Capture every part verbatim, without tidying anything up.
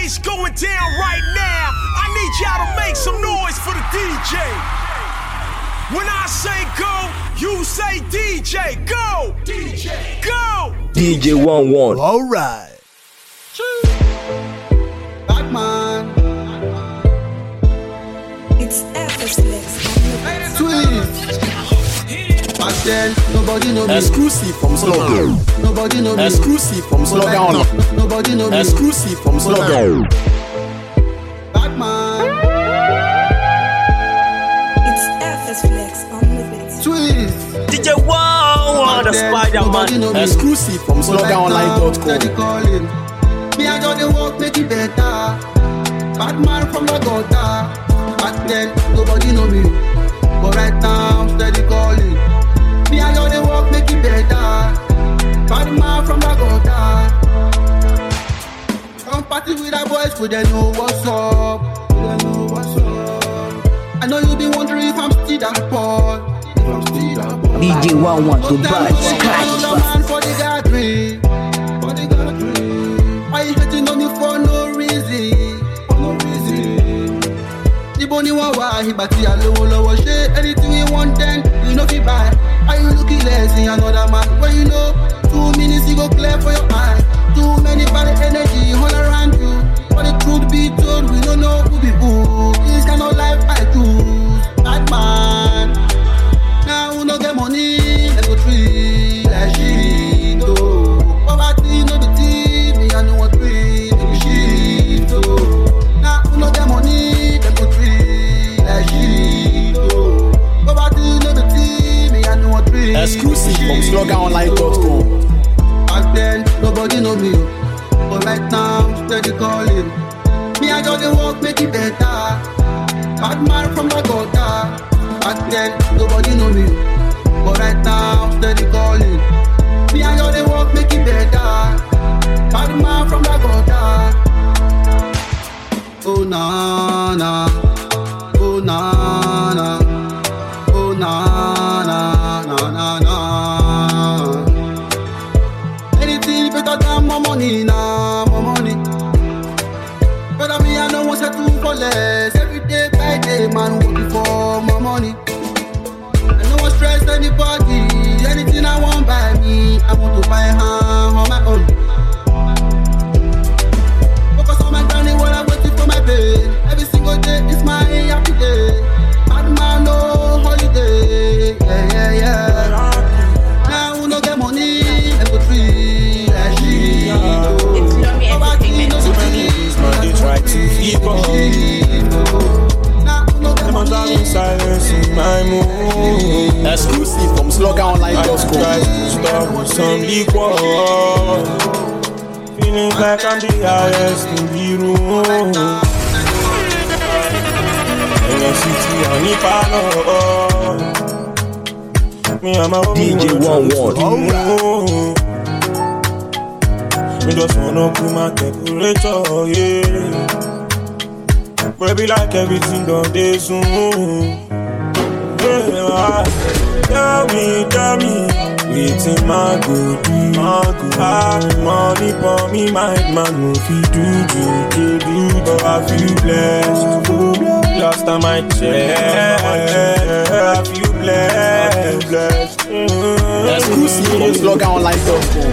bass going down right now. I need y'all to make some noise for the D J. When I say go, you say D J. Go! D J. Go! D J one one. All right. Batman. It's effortless. Twist. Back then, nobody know me. Exclusive from Slogan. Nobody know me. Exclusive from Slogan. No, nobody know me. Exclusive from Slogan. Batman. It's effortless on the beat. Twist. D J one one, the Spider-Man. Exclusive from slogan online dot com. Me, I got the work, make it better. Batman from the gutter. Back then, nobody know me. But right now, I'm steady calling. Me, I got the work, make it better. Batman from the gutter. Come party with the boys, so they know what's up. They know what's up. I know you be wondering if I'm still that boy. If I'm still that boy. D J one one to buy Scratch. For the gathering. For the gathering. Why you hating on me for no reason? For no reason. The bunny one why he batty a low low shit. Anything we want then you know fi buy. Are you looking less in another man? When you know two minutes you go clear for your eye. Too many bad energy all around you. For the truth be told, we don't know who be who. This kind of life I choose. Bad man. Now who no get money, let's go free. Like shit, oh. Poverty no be tea, me I know what free. They be shit, oh. Now who no get money, let's go free. Like shit, oh. Poverty no be tea, me I know what free. Exclusive from slogan online dot com. Back then, nobody know me. But right now, I'm steady calling. Me, I got the work, make it better. Bad man from the gutter. Back then, nobody know me. But right now, I'm steady calling. Me, I got the work, make it better. Bad man from the gutter. Oh, na, na. Oh, na, na. Oh, na, na, na, na, na. Better than more money now, more money. Better me, I know what's to for less. Every day by day, man, working for more money. I know what stress anybody. Anything I want by me, I want to buy ham on my own. Focus on my journey while I'm waiting for my pay. Every single day is my happy day. Bad man, no holiday. Yeah, yeah, yeah. Now who no get money, let's go free. It's Lummy Entertainment. Too many days, man, they try to keep up. Them are in silence in my mood. Exclusive from slogan online I dot try com. to stop with some liquor. Feeling like I'm the highest in the room. In the city, I need power. Me and my D J one one. Me just wanna cool my temperature, yeah. Baby, like everything done day soon. Yeah, tell me, tell me, waiting my good, my good. Have money for me, my man, no fit do, do, do, do. But I feel blessed. Last time I checked, I feel blessed. Exclusive from slogan online dot com.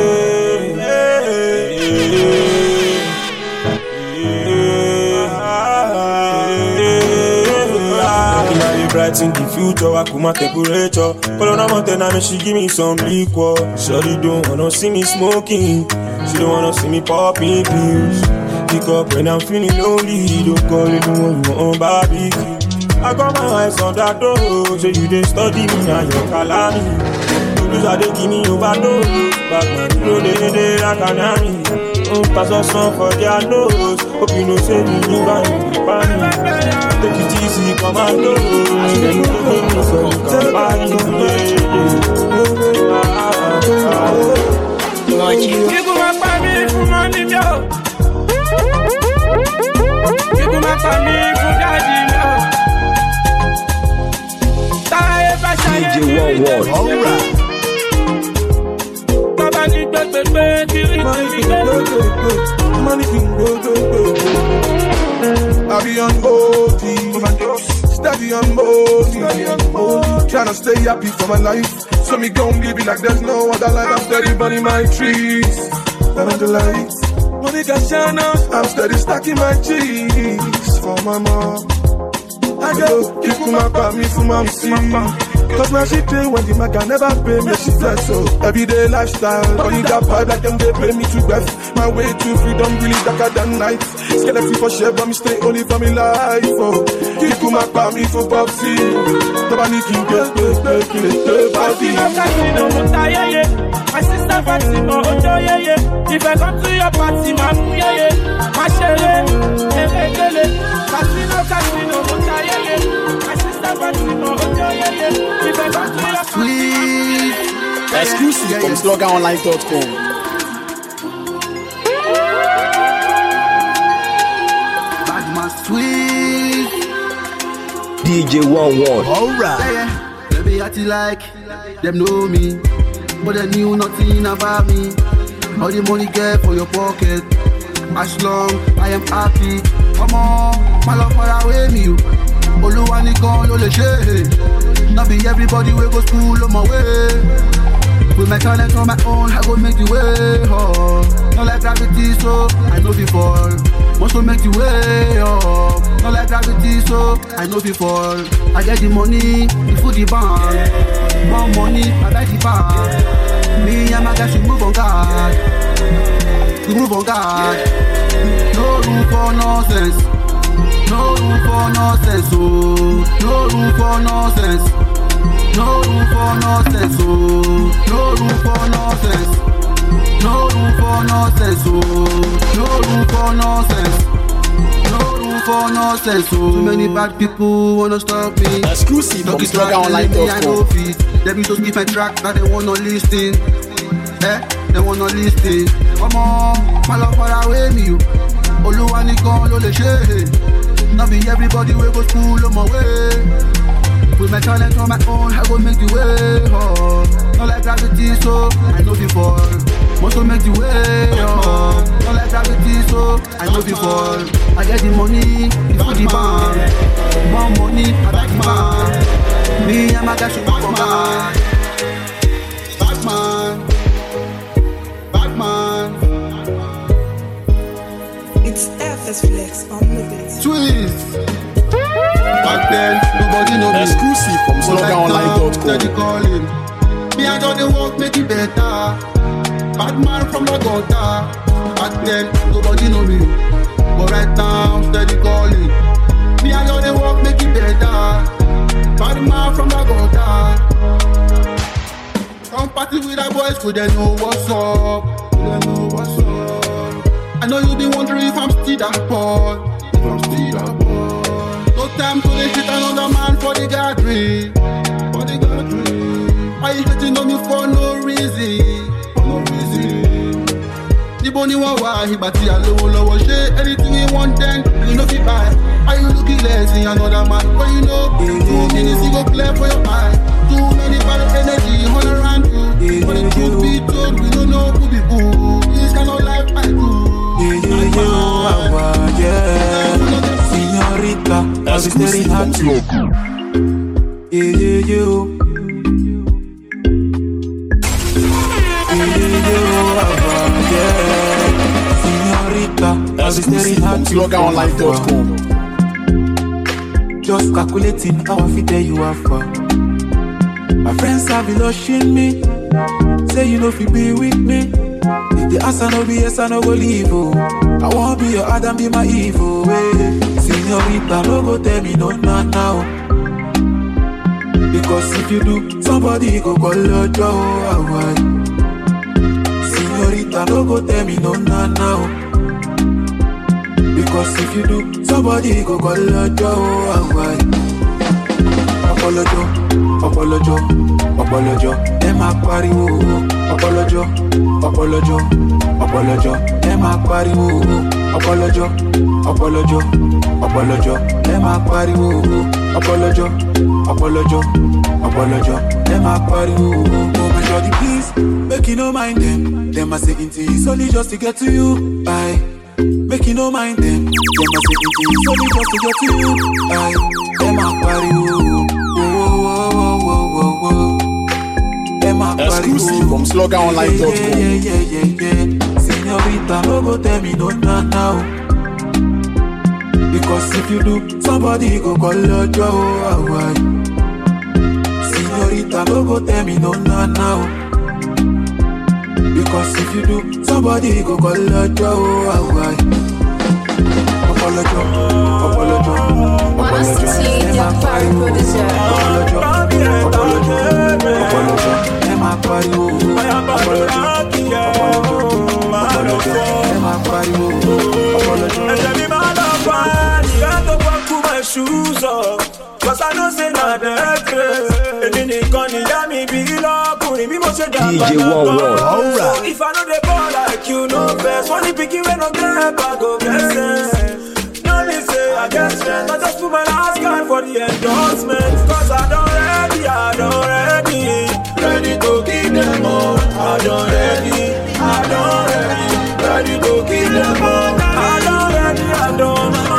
Bright in the future, I cool my temperature. Call on a mountain, I mean she give me some liquor. Shawty don't wanna see me smoking. She don't wanna see me popping pills. Pick up when I'm feeling lonely. Don't call it, don't want you on barbecue. I got my eyes on that door, so you didn't study me now you're calling. Lose I dey give me overdose. Back man, you know they they like an army. Oh, pass us on for their nose. Hope you know say me you got me panic. Take it easy, come and go. I should have known me so you can buy it. You go my family for money, yo. You go my family for daddy, yo. D J one one. All right. Baba need to gbé gbé kiri kiri gbé. Money can go, go, go, go. I be on O D, steady on O D, tryna stay happy for my life. So me gon' give it like there's no other life. I'm steady burning my trees, burning the lights. Money got shine up, I'm steady stacking my cheese for my mom. I go keep my me for my mom. Cause now she pay when the man can never pay me, she said so. Everyday lifestyle, but you got pipe like them, they pay me to death. My way to freedom really darker than night. Scared free for share, but me stay only for me life. Oh, keep my me for Popsy. Nobody can get the kill it, party. My sister Fatima, oh yeah, yeah. If I come to your party, my yeah, yeah. My chérie, yeah, yeah. Casino, casino, oh yeah, yeah. My sister Fatima, oh yeah, yeah. If I come to your Sweet. Exclusive from slogan online dot com. Badman sweet. D J one one. Alright. Yeah, yeah. Baby, I feel like them know me, but they knew nothing about me. All the money get for your pocket. As long I am happy. Come on, my love far away me. Oluwa nikan lo le ṣe. Not be everybody will go school on my way. With my talent on my own, I go make the way. Oh, not like gravity, so I know before. Must to make the way. Oh, not like gravity, so I know before. I get the money, the food, the bank. More money, I buy the bar. Me and my guys, we move on God. We move on God. No room for nonsense. No room for nonsense. Oh, no room for nonsense. No room for nonsense. Oh, no room for nonsense. No room for nonsense. Oh, no room for nonsense. No room for nonsense. Oh, too many bad people wanna stop me. Exclusive from slogan online dot com. Let me just give my track that they wanna listen. Eh, they wanna listen. Come on, my love far away me. Oluwa nikan lo le ṣe. Not be everybody will go school on my way. With my talent on my own, I go make the way. Oh, not like gravity, so I know before. Must to make the way. Oh, not like gravity, so I know before. I get the money, the food, the bank. More money, I back the bank. Me and my guys should work for man. Batman, Batman. It's F S Flex on the beat. Twist. Back then, nobody know me. Exclusive from slogan online dot com. Steady calling. Me I do the work, make it better. Bad man from the gutter. Back then, nobody know me. But right now, steady calling. Me I do the work, make it better. Bad man from the gutter. Come party with the boys, so they know what's up. They know what's up. I know you be wondering if I'm still that boy. If I'm still that boy. No time to dey shit another man for the gathering. For the gathering. Why you hating on me for no reason? For no reason. The bunny won't why he batty a low low shit. Anything you want then, you know fi buy. Are you looking less in another man? But you know, two minutes you go play for your eye. Too many bad energy all around you. But the truth be told, we don't know who be who. This kind of life I do. Yeah, yeah, yeah, yeah. Señorita, I'll be staring at you. Yeah, yeah, yeah. Yeah, yeah, yeah. Señorita, I'll be staring at you. slogan online dot com. Just calculating how I fit there you are for. My friends have been rushing me. Say you know if you be with me. If the answer no be yes, I no go leave. Oh. I won't be your Adam, be my evil way. Señorita, no go tell me no now now. Because if you do, somebody go call your door. Señorita, no go tell me no now now. Because if you do, somebody go call your door. Apolojo, apolojo, apolojo. Emma pariwo, apolojo, apolojo, apolojo. Emma pariwo, apolojo, apolojo, apolojo. Emma pariwo, apolojo, apolojo, apolojo. Emma pariwo. Oh my God, please make you no mind them. Them a say into it's only just to get to you. Aye, make you no mind them. Them a say into it's only just to get to you. Aye, them a party whoa, whoa, whoa, whoa, whoa, whoa. Them a party exclusive from slogan online dot com. Yeah, yeah, yeah, yeah, yeah. Señorita, no go tell me no now now. Because if you do, somebody go call your Joe. Señorita, no go tell me no now now. Because if you do, somebody go call your Joe. Apologize, apologize, apologize. Your party producer. Apologize, apologize, apologize. Emma party, apologize, shoes up, cause I know say not that great. And then they gonna let me be low, putting me much of that. D J one one. Alright. If I know they ball like you, no best. Money picking when no get, I go get sense. No me say I get strength, I just put my last card for the endorsement. Cause I don't ready, I don't ready. Ready to keep them all. I don't ready, I don't ready. Ready to keep them all. I don't ready, I don't ready.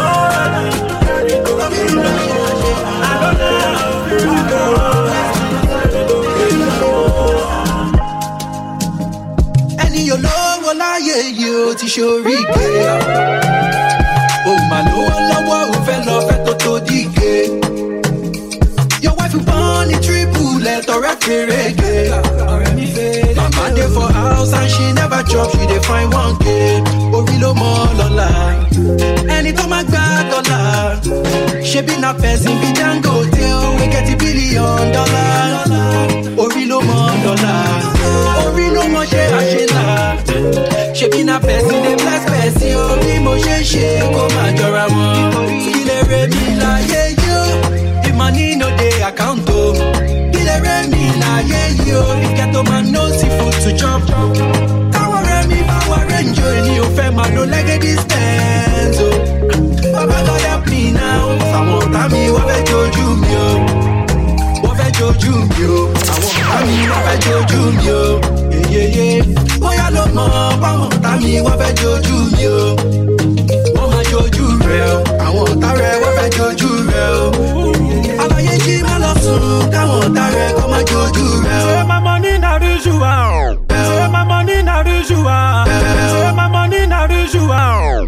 Ẹni olówó láyé yìí ó ti ṣoríge. Ó mà lówó lọ́wọ́ ò fẹ́ lọ fẹ́ tó tó díje. Your wife you born in triple let ọ̀rẹ́ fèrègé. Mama dey for house and she never chop, she dey find one k. Orí ló mọ́ lọ́la. Ẹni tó máa gbá dọ́là. Ṣebí na person bí Dangote o, we get a billion dollars. Orí ló mọ́ dọ́là. Orí ló mọ́ ṣe àṣelà. Ṣebí na person dey bless person o, bí mo ṣe ṣe kó máa jọra wọn. Ilé rẹ̀ mi láyé yó, the money no dey account o. Ilé rẹ̀ mi láyé yó, if ghetto man no see food to chop. Káwọn rẹ̀ mi bá wà rẹ̀ ń jó, èmi ò fẹ́ máa lo legacy spends o. Baba God help me now. Àwọn ọ̀tá mi wọ́n fẹ́ jojú mi o. Wọ́n fẹ́ jojú mi o. Àwọn ọ̀tá mi wọ́n fẹ́ jojú mi o. Yeyeye. Bóyá ló mọ̀ báwọn ọ̀tá mi wọ́n fẹ́ jojú mi o. Wọ́n máa jojú rẹ̀ o. Àwọn ọ̀tá rẹ̀ wọ́n fẹ́ jojú rẹ̀ o. Àlàyé jí má lọ sùn káwọn ọ̀tá rẹ̀ kọ́ máa jojú rẹ̀ o. Say my money na ritual. Say my money na ritual. Say my money na ritual.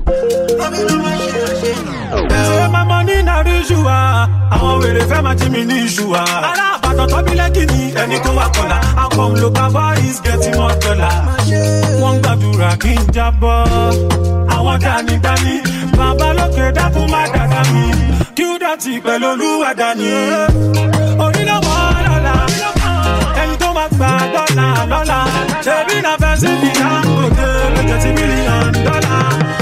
Say my money na ritual. Àwọn wèrè fẹ́ máa jí mi ní ìṣùwà. Alábàtàn tọ́bí lẹ́kì ni ẹni tó wà kọ́lá. Akọ̀m ló bá bá is getting more dollar. Wọ́n gbàdúrà kí n jábọ́. Àwọn dání-dání. Bàbá lókè dákún má dàda mi. Kí ó dọ̀tí pẹ̀lú olúwa dání. Orí ló mọ́ lọ́la. Ẹni tó máa gbà dọ́là lọ́la. Ṣebí na fẹ́ sí ní Dangote lókè tí mílíọ̀nù dọ́là.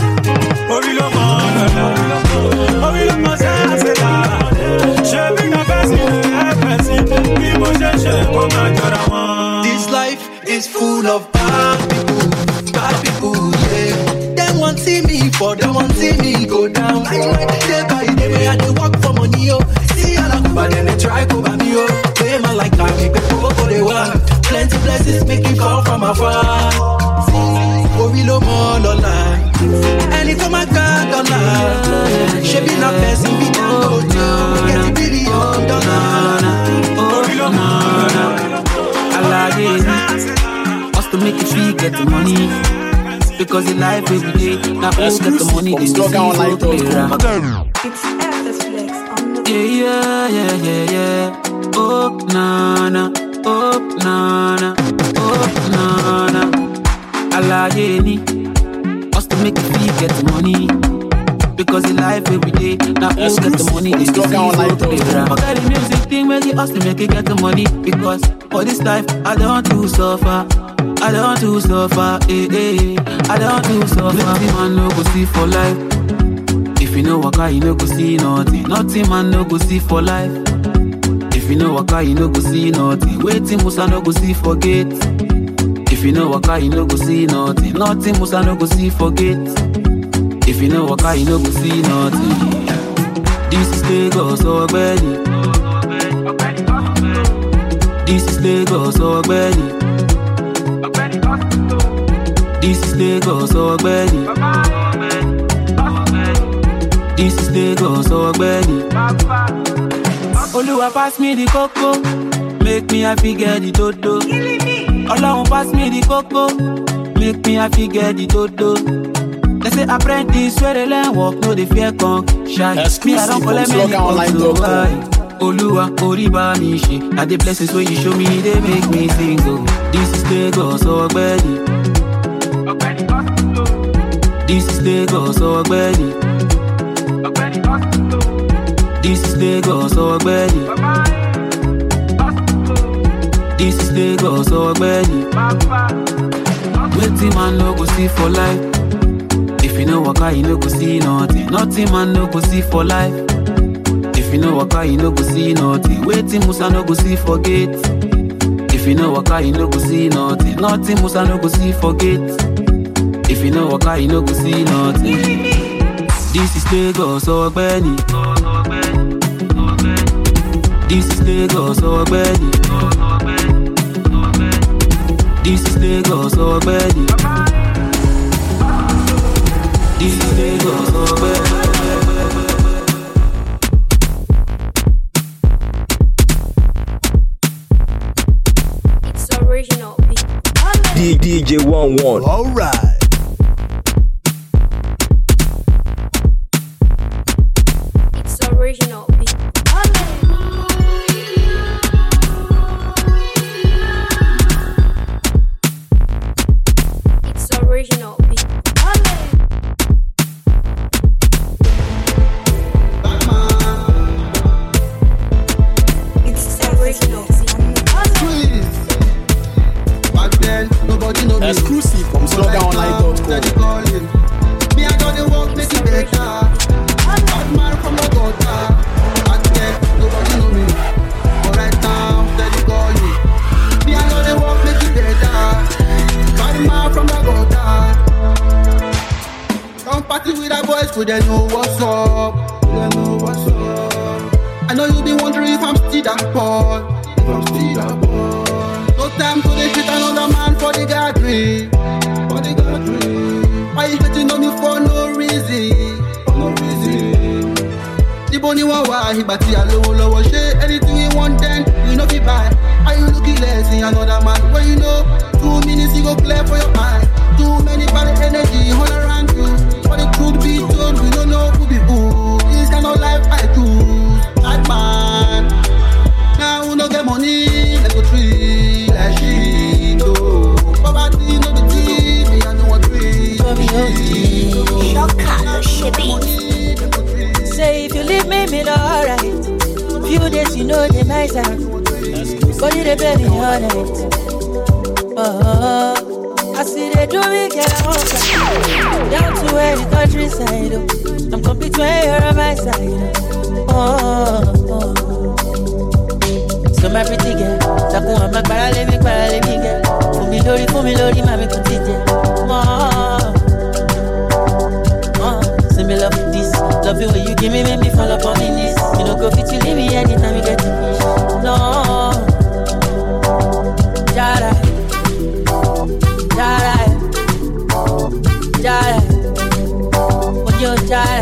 Orí ló mọ́ lọ́la. Orí ló mọ́ sẹ́sẹ̀lá. Ṣebí na fẹ́ sí ní ẹ̀fẹ̀sì. Bí mo ṣe ṣe kó máa jọra wọn. This life is full of bad people, bad people, yeah. They won't see me for, they won't see me go down. I like day by day, I dey work for money, oh. See all of but then they try to buy me, oh. They man like that, make people go they want. Plenty blessings make me fall from afar. Orí ló mọ́ lọ́la. Ẹni tó máa gbá dọ́là. Ṣebí na person bí Dangote, we get a billion dollars. Orí ló mọ́ lọ́la. Alaye, wants to make you feel get the money. Because the life every day, now who get the money, they slow down like that. It's F S Flex on the Yeah, yeah, yeah, yeah, yeah. Oh, na, na, oh, na, na, oh, na, na. Alaye ni, wants to make you feel get the money. Because the life every day, now who get the money, they slow down like that. Forget the music thing, make it us to make it get the money. Because for this life, I don't want to suffer. I don't want to suffer, eh, eh. I don't want to suffer. Nothing man no go see for life. If you know waka, you no go see nothing. Nothing man no go see for life. If you know waka, you no go see nothing. Waiting Musa no go see forget. If you know waka, you no go see nothing. Nothing Musa no go see forget. If you know waka, you no go see nothing. This is Lagos or Benny. This is Lagos or Benny. This is Lagos or Benny. This is Lagos or Benny. Oluwa pass me the cocoa, make me happy get the dodo. Oluwa pass me the cocoa, make me happy get the dodo. They say apprentice where they learn work, no they fear con shy. Me I don't collect many control. Oluwa oriba nishi, at the places where you show me they make me sing. Oh, this is Lagos or Benny. This is Lagos or Benny. This is Lagos or Benny. This is Lagos or Benny. Waiting man no go see for life. If you know waka, you no go see nothing. Nothing man no go see for life. If you know waka, you no go see nothing. Waiting Musa no go see for gate. If you know waka, you no go see nothing. Nothing Musa no go see for gate. If you know waka, you no go see nothing. This is Lagos or Benny. This is Lagos or Benny. This is Lagos or Benny. This is Lagos or Benny. It's original beat. D J one one. All right. It's original beat. It's original beat. It's original beat. Back then, nobody know me. Exclusive from slogan online dot com. Me, I got the work, make it better. Bad man from the gutter. Back then, nobody know me. But right now, steady calling. Me, I got the work, make it better. Bad man from the gutter. Come party with the boys, so they know what's up. They know what's up. I know you be wondering if I'm still that boy. If I'm still that boy. No time to the shit another man for the gathering. For the gathering. Why you hating on me for no reason? For no reason. The bunny one why he batty a low low shit. Anything we want then you know be buy. Are you looking less in another man? Well you know two minutes you go clear for your eye. Too many bad energy all around you. For the truth be told we don't know who be who. This kind of life I choose. Bad man. Now who no get money, let go tree, let shit go. Poverty no be tea, me I know what tree. Shocker, shipping. Say if you leave me, me no alright. Few days you know the nice out. But you the baby all night. Oh, I see they do me get a home. Down to where the countryside. Oh. I'm complete when you're on my side. Oh, oh. So my pretty girl, Taku ama parale mi parale mi girl. Fumi lori, fumi lori, mami kutije. Oh, oh. Say me love you this, love you when you give me, make me fall upon me knees. You know go fit you leave me anytime you get to me. No, Jara, Jara, Jara, oh yo Jara,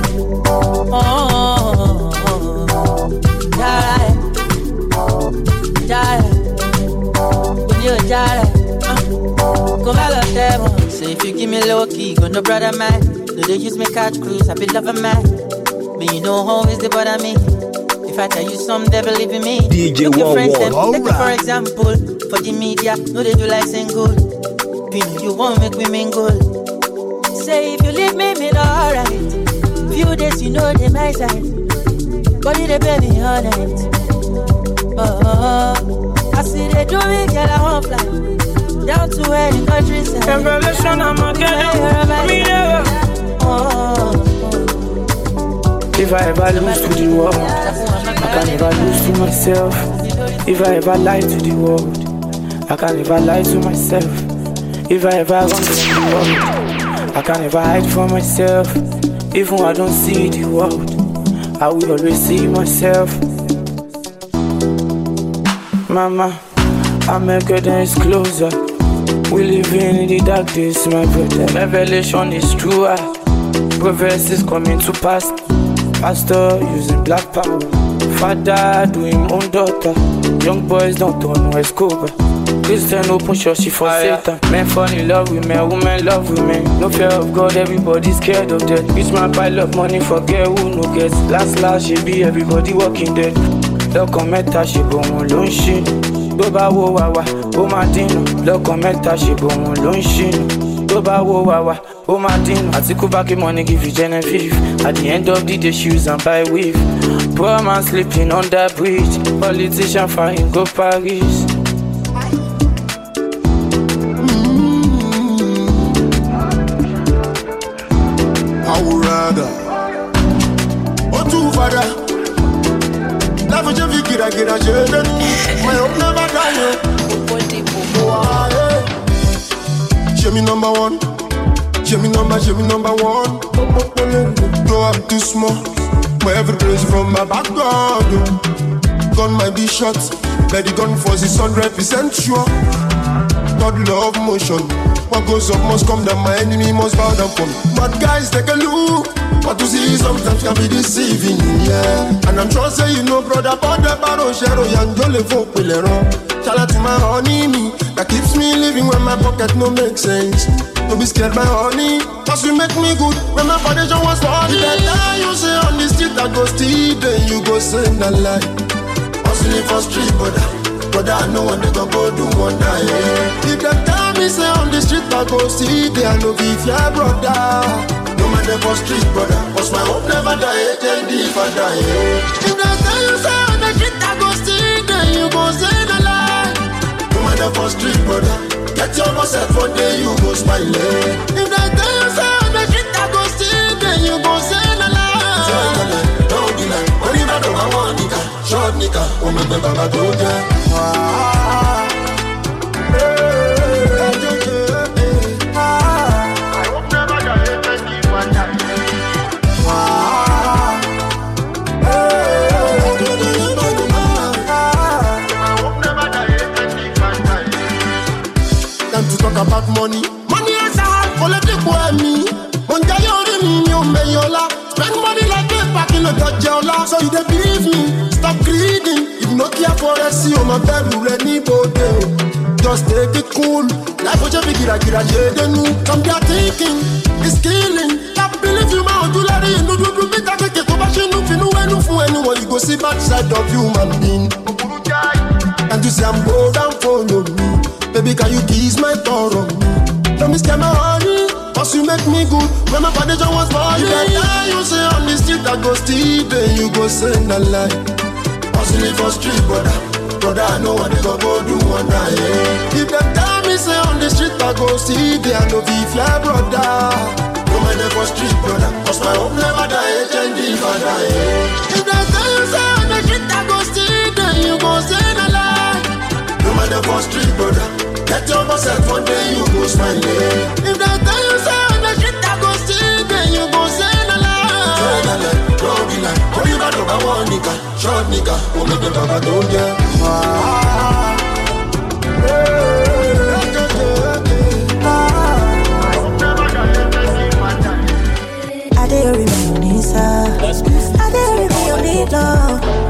oh, Jara. Jara, when you Jara, come out of them. Say if you give me low key, go no brother man. Do they use me catch cruise? I be loving man. Me you know always they bother me. If I tell you some, they believe in me. D J Look your friends, them, one one. take it for example. For the media, no they do like single. You know you won't make me mingle. Say if you leave me, me no alright. Few days you know they my side. Body they baby all night. Oh, I see they do me, girl, I won't fly down to where the countryside. Revelation, I'm a girl, me never. Oh, if I ever lose to the world, I can never lose to myself. If I ever lie to the world, I can never lie to myself. If I ever run from the world, I can never hide from myself. Even when I don't see the world, I will always see myself. Mama, I make her dance closer. We living in the dark days, my brother. Revelation is true. Ah. Prophecies coming to pass. Pastor using black power. Father doing him own daughter. Young boys don't turn no Escobar. Christian open church for Satan. Men fall in love with men, women love women. No fear of God, everybody scared of death. Rich man pile up money for girl who no gets. Last last she be everybody walking dead. Lọ́kàn mẹ́ta ṣe bò wọ́n ló ń ṣínú. Tó bá wo wà wá, ó máa dínú. Lọ́kàn mẹ́ta ṣe bò wọ́n ló ń ṣínú. Tó bá wo wà wá, ó máa dínú. Àtíkú bá kí money give you Genevieve. At the end of the day, shoes and buy weave. Poor man sleeping on that bridge. Politician flying go Paris. I would rather. Oh, too father. Never just be kid, I get a children. My hope never die. Show me number one. Show me number, show me number one. Though I'm too small, but every place from my background. Gun might be shot, but the gun force is hundred percent sure. God love motion. What goes up must come down, my enemy must bow down for me. But guys, take a look. What you see sometimes can be deceiving, yeah. And I'm sure say you know, brother, but the barrow share, young jolly folk will run. Shout out to my honey, me, that keeps me living when my pocket no make sense. Don't be scared, my honey, cause you make me good when my foundation was falling. If that you say on the street, I go steal, then you go send a lie. Hustling for street, brother. Brother, I know what they gon' go do one day, yeah. If they tell me say on the street I go see, they I know if ya brother. No man never street, brother, cause my hope never die, tell me if I die, yeah. If they tell you say on the street I go see, then you go say the lie. No man never street, brother, get your boss set for day, you go smile, yeah. If they tell you say on the street I go see, then you go say the lie. Say the lie, don't be like, only I know I want nigga, short nigga, oh my baby, I told ya. Time to talk about money. Money is a hard political boy me. One day you're in me, you may yola. Spend money like this back in the Dodgeola. So you don't believe me, stop greeding. If not care for a see on my bed, you let me go there. Just take it cool. Life will just be gira gira yeah, new. Some they are thinking, it's killing. Can't believe you man, do let it. No do do me that take it over. She no feel no way no for anyone. You go see bad side of human being. And you say I'm go down for you. Baby, can you kiss my thought on me? Don't be scared, my honey, cause you make me good. When my foundation was falling, yeah, you say on the street I go steal, then you go send a lie. Hustling for street, brother, brother, I know what they go go do one night, yeah. If they tell me say on the street I go steal, they I know be fly, brother. No man for street, brother, cause my hope never die, and if I die, yeah. If they tell you say on the street I go steal, then you go send a lie. No man for street, brother. Get your boss set one day, you go smile, yeah. If they tell you say on the street I go see, then you go say the lie. Say the lie, don't be like, oh you got number one nigga, short nigga, oh make the baba don't get. I did remember Nisa, I did remember love.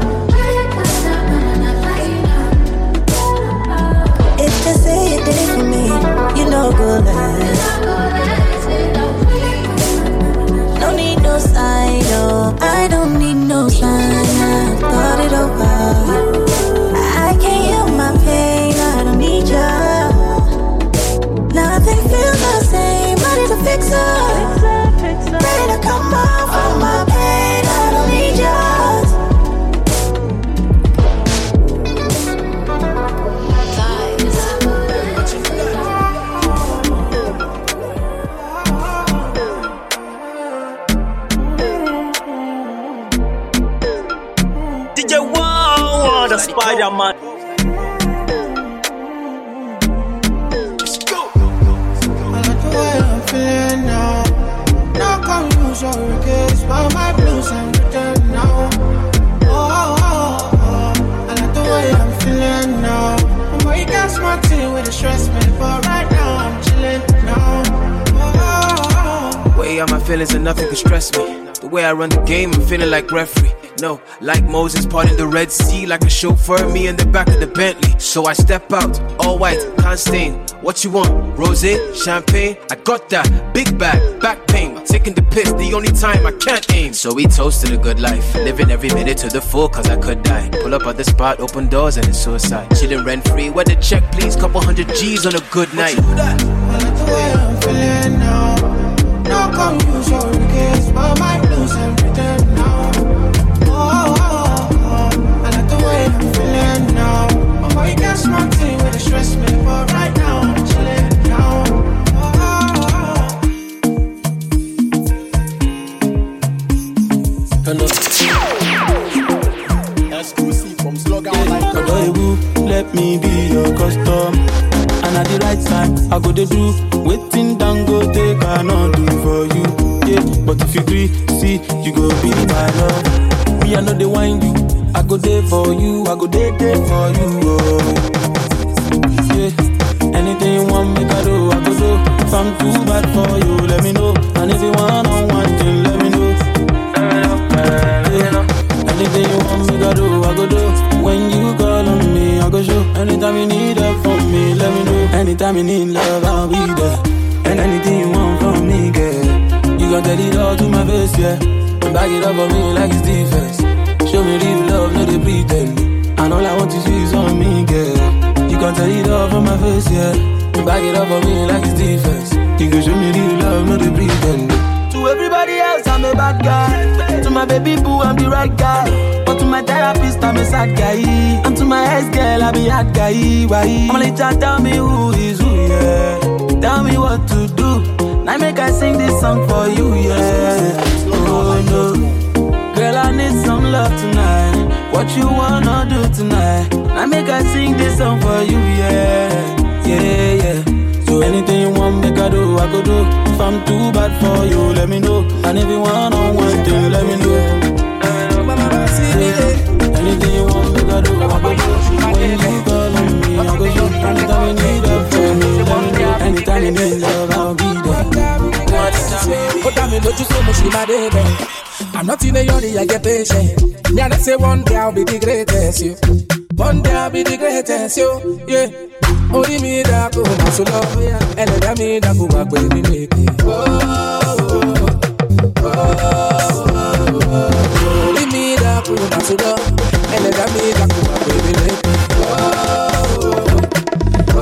If they say you did it for me, you know good less. No need no sign, no, I don't need no sign. I thought it over. I can't heal my pain, I don't need ya. Nothing feels the same, I need to fix it. Ready to come out from my pain, I don't need ya. Spider-Man. Let's go. I like the way I'm feeling now. No communication, but my blues I'm written now. Oh, oh, oh, oh, I like the way I'm feeling now. I'm way got my team with the stress, man, but right now way out my feelings and nothing can stress me. The way I run the game, I'm feeling like referee. No, like Moses parting the Red Sea, like a chauffeur, me in the back of the Bentley. So I step out, all white, can't stain. What you want? Rosé, champagne? I got that. Big bag, back pain. Taking the piss, the only time I can't aim. So we toasted a good life, living every minute to the full, cause I could die. Pull up at the spot, open doors, and it's suicide. Chilling rent free, where the check please, couple hundred G's on a good night. I like the way I'm feeling now. No confusion, because my mind knows everything now. Oh, oh, oh, oh. I like the way I'm feeling now. Oh, boy, you got smart thing with the stress me, but right now I'm chilling down. Oh, oh, oh. Exclusive from Slogan Online. Let me be your custom. And at the right time, I go to do waiting down go take I not do for you. Yeah, but if you agree, see, you go be my love. Me, I know they wind you. I go there for you. I go there, there for you. Oh. Yeah, anything you want me to do, I go do. If I'm too bad for you, let me know. And if you want on one thing, let me know. Yeah, anything you want me to do, I go do. When you call on me, I go show. Anytime you need help from me, let me know. Anytime you need love, I'll be there. And anything you want from me, girl, you gon' tell it all to my face, yeah. And back it up for me like it's defense. Show me real love, no they pretend. And all I want to see is on me, girl. You gon' tell it all from my face, yeah. And back it up for me like it's defense. You can show me real love, no they pretend. To everybody else, I'm a bad guy. To my baby boo, I'm the right guy. But to my therapist, I'm a sad guy. And to my ex-girl, I be hard guy. Why? Only just tell me who is who, yeah. Tell me what to do. Now make I sing this song for you, yeah. Oh no, girl, I need some love tonight. What you wanna do tonight? Now make I sing this song for you, yeah. Yeah, yeah. So anything you want, make I do, I go do. If I'm too bad for you, let me know. And if you want on one thing, let me know. Yeah. Anything you want, make I do, I go do. When you call on me, I go do. Anytime you need love from me, let me know. Anytime you need love, I'll be there. But I mean, don't you so much in my baby. I'm not in a hurry, I get patient. Me and I say one day I'll be the greatest, you. One day I'll be the greatest, you. Yeah. Only me that go back so low, and let me that go back when we make it. Oh, oh, oh, oh. Only me that go back so low, and let me that go back when we make it. Oh, oh,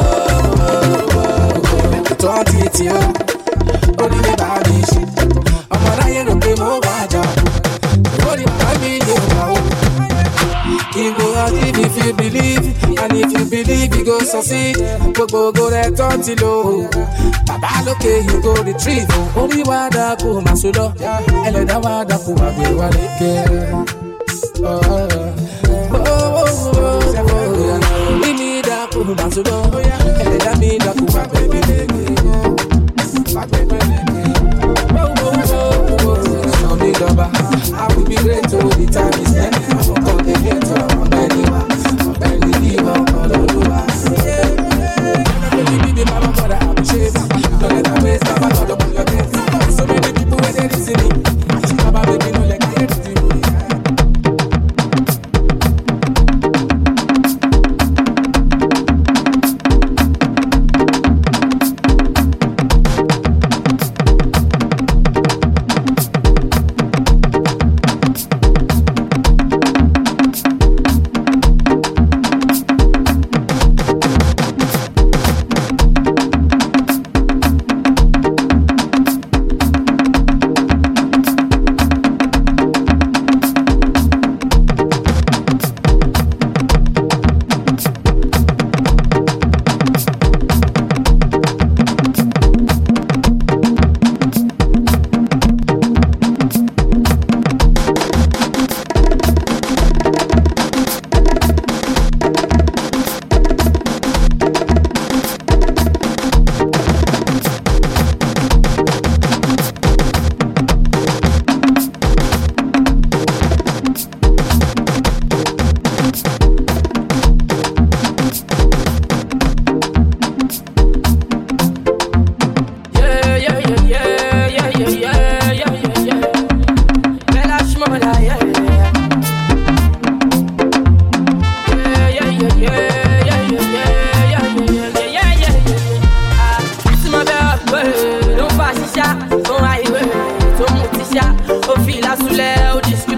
oh, oh. Don't hit you. Only me body shit. I'm on a yellow game over job. Only me you know. He go out if you believe, and if you believe, you go succeed. Go go go there, turn to low. Baba look you go retrieve. Only wada go masudo, ele da wada go abe waleke. Oh oh oh oh. We need that go masudo, ele da me da go abe waleke. Oh oh oh. Show me lover, I will be great all the time. Is there?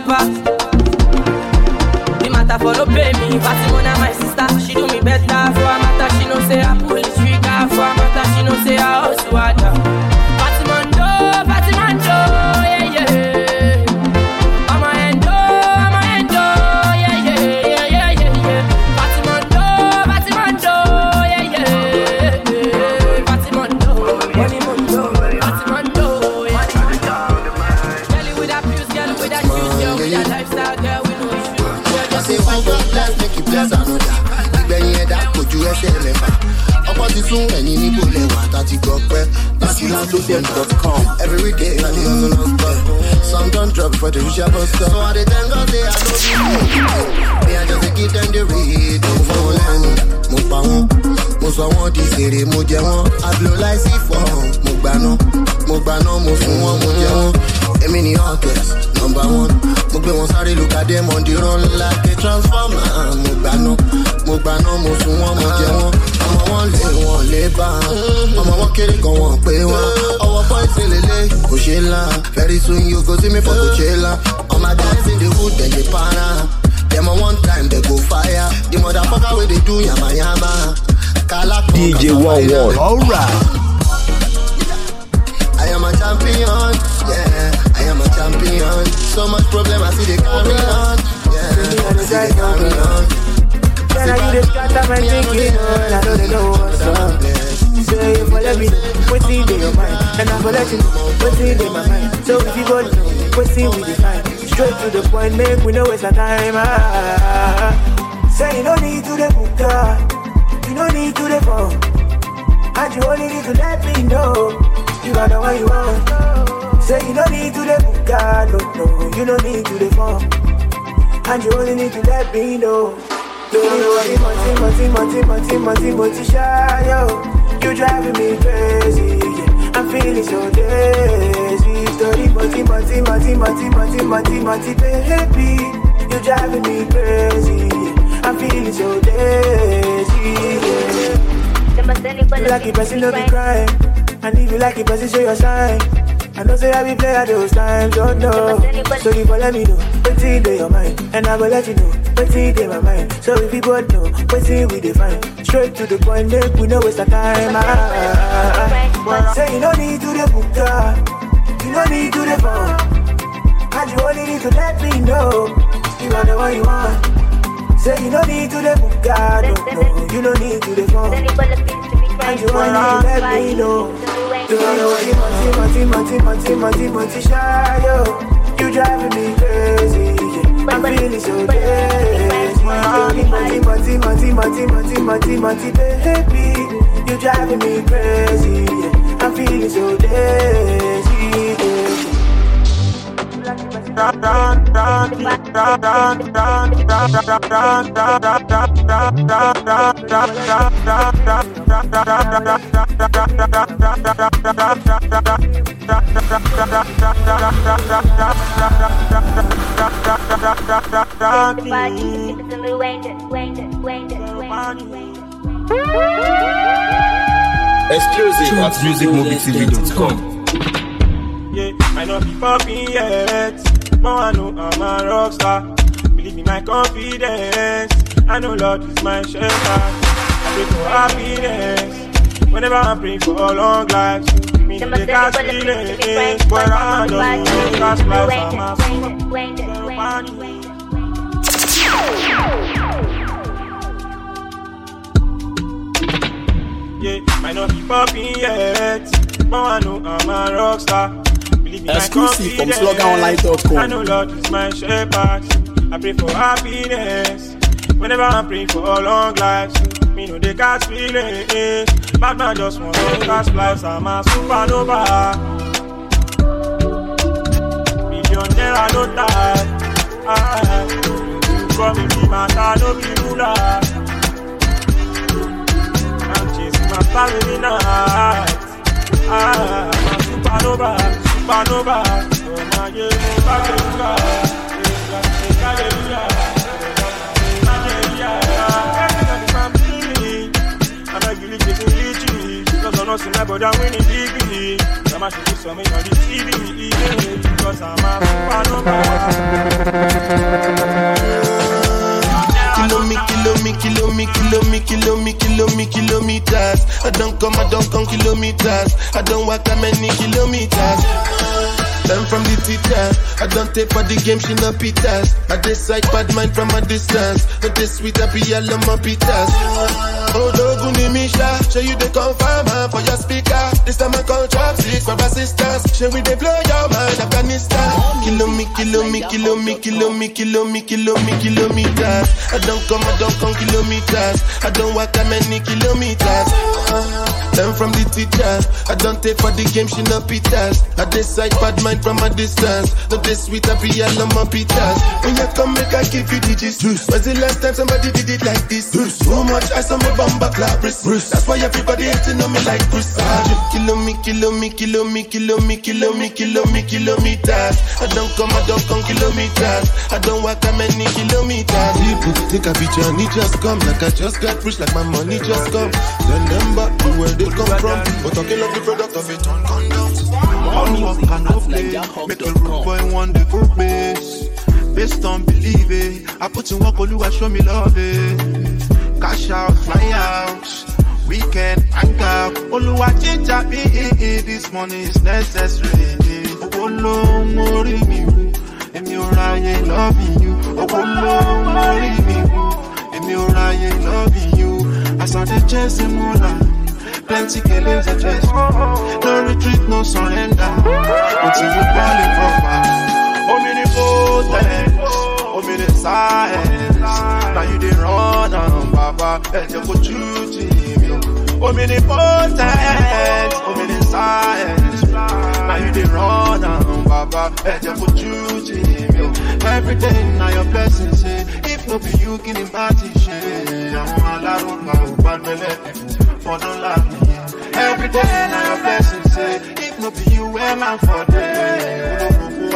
stepper. The matter for no pay me. Fatima my sister, she do me better. For a matter, she know say I pull the trigger. For a matter, she know say I also harder. Fatima do, Fatima do, yeah yeah. I'm a endo, I'm a endo, yeah yeah yeah yeah yeah yeah. Fatima do, Fatima do, yeah yeah. Fatima do, Fatima do, Fatima do, yeah. Girl with that fuse, girl with that shoes, girl with that lifestyle, girl with no issues. Say one God bless, make it bless another. Ìgbẹ̀yìn ẹ̀dá kojú ẹsẹ̀ mẹ́fà. Ọkọ̀ ti sún ẹ̀yìn níbo lẹ́wà tàti gbọ́ pẹ́. Láti láti dem dot com. Every weekend na the hustle non stop. Some don drop for the usual bus stop. So I dey thank God say I no be me. Me I just dey give them the read. Mo fọ́ wọn lẹ́nu, mo pa wọn. Mo sọ wọn di fèrè, mo jẹ wọn. I blow like C four. Mo gbaná, mo gbaná, mo fún wọn, mo jẹ wọn. Èmi ni orchest, number one. Mo gbé wọn sáré look at them on the run like a transformer. Mo gbaná, mo gbaná, mo fún wọn, mo jẹ wọn. Ọmọ wọn lé wọn lé bá. Ọmọ wọn kéré kan wọn pé wọn. Ọwọ́ pọ́ìntì lélẹ̀ kò ṣe ńlá. Very soon you go see me for Coachella. All my guys in the hood dem dey para. Dem on one time they go fire. The motherfucker wey dey do yama yama. D J one one. Alright. I am a champion, yeah, I am a champion. So much problem, I see they carry on, yeah, I see they carry on. Then I do the scatter my thinking, and I know they know what's up. Say you follow me, what's in your mind, and I'm gonna let you know what's in my mind. So if you go know what's in we define, straight to the point, make we know it's a time. Ah. Say you don't need to the book, you don't need to the phone, and you only need to let me know. You are the one you want. Say you don't need to the book, no, no, you don't need to the phone, and you only need to let me know. Don't you worry, monty, monty, monty, monty, monty, monty, shy, yo. You driving me crazy, yeah. I'm feeling so dizzy. Story, monty, monty, monty, monty, monty, monty, monty, baby. You driving me crazy, yeah. I'm feeling so dizzy, yeah. You like it, person don't be crying. And if you like it, person show your sign. I know say I be play at those times, oh no. So you go let me know, what's in your mind, and I will let you know, what's in my mind. So if you both know, what's in we define, straight to the point, make we know it's the time. Ah, ah, ah. Say you don't need to the book, you don't need to the phone, and you only need to let me know, you are the one you want. Say you don't need to the book, no, no, you don't need to the phone, and you only need to let me know. Do you know what you monty, monty, monty, monty, monty, shy, yo. You driving me crazy, yeah. I'm feeling so dizzy. Monty, monty, monty, monty, monty, monty, monty, monty, baby. You driving me crazy, yeah. I'm feeling so dizzy, Exclusive at music movie T V dot com. Yeah, I know be popping yet, but I know I'm a rock star. Believe in my confidence, I know Lord is my shepherd. I pray for happiness, whenever I pray for long life. Me they got feelings, but I don't know that's life. I'm a yeah, I know be popping yet, but I know I'm a rock star. Exclusive from slogan online dot com. I know Lord is my shepherd. I pray for happiness, whenever I pray for long life. Me know they got feelings, but man just want to cast lives. I'm a supernova. Millionaire, I don't die. Ah, for me, be my dad, no be ruler. I'm chasing my family night. Ah, I'm a supernova, supernova. Oh my God, hallelujah, hallelujah, hallelujah. I'm a guilty, guilty, because I'm not seeing my body, I'm winning big. I'm actually some on this evening, evening, because I'm a Kilo me, kilo me, kilo me, kilo me, kilo me, kilo me, kilometers. I don't come, I don't come kilometers. I don't walk that many kilometers. Learn from the teacher. I don't take for the game, she no pitas. I decide bad mind from a distance. But this sweet happy yellow my pitas. Oh, Doguni Misha, show you the confirm for your speaker. This time I call trap six for assistance. Show we they blow your mind, Afghanistan. Kilo me, kilo me, kilo me, kilo me, kilo me, kilo me, kilometers. I don't come, I don't come kilometers. I don't walk that many kilometers. Learn from the teacher. I don't take for the game, she no pitas. I decide bad mind from a distance. Not this sweet, I be all on my pitas. When you come, make I give you digits. When's the last time somebody did it like this? Too much ice on my bumper clap wrist. That's why everybody hating on me like Chris. Kilo me, kilo me, kilo me, kilo me, kilo me, kilo me, kilometers. I don't come, I don't come kilometers. I don't walk that many kilometers. People think I be Johnny, just come. Like I just got rich, like my money just come. Remember where they come from. But talking of the product of it on condoms. All work and no play. Make a rude boy one day go base. Based on believe it. I put in work, Oluwa show me love it. Cash out, fly out. Weekend, hang out. Oluwa change up me. This money is necessary. Oh no, more me. And you right, loving you. Oh no, more me. And you right, loving you. I saw the chasing moonlight. Plenty killings are just no retreat, no surrender. Until you falling for fire. Omnipotent, omniscience. Now you did run on Baba, and you could choose me. Omnipotent, omniscience. Now you did run on Baba, and you could choose me. Every day now your blessings say, if no be you, can imagine shit. I'm all out of my bad for don't laugh me. Every day now your blessings say, if no be you, where man for day.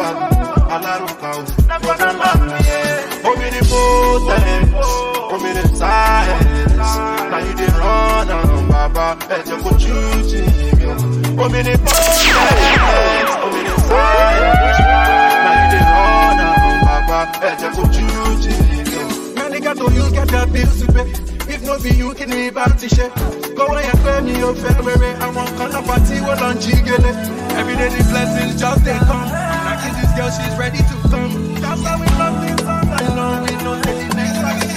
Omnipotent, omniscience. Now you did run on Baba, and you could choose him. Omnipotent, omniscience. Now you did run on Baba, and you could choose him. Man, they got to you get that bills to pay. If no be you, can you back to share? Go away and pay me your February. I want call up party, well on jiggle. Every day the blessings just they come. I kiss this girl, she's ready to come. That's how we love this song. I know we know that the next time we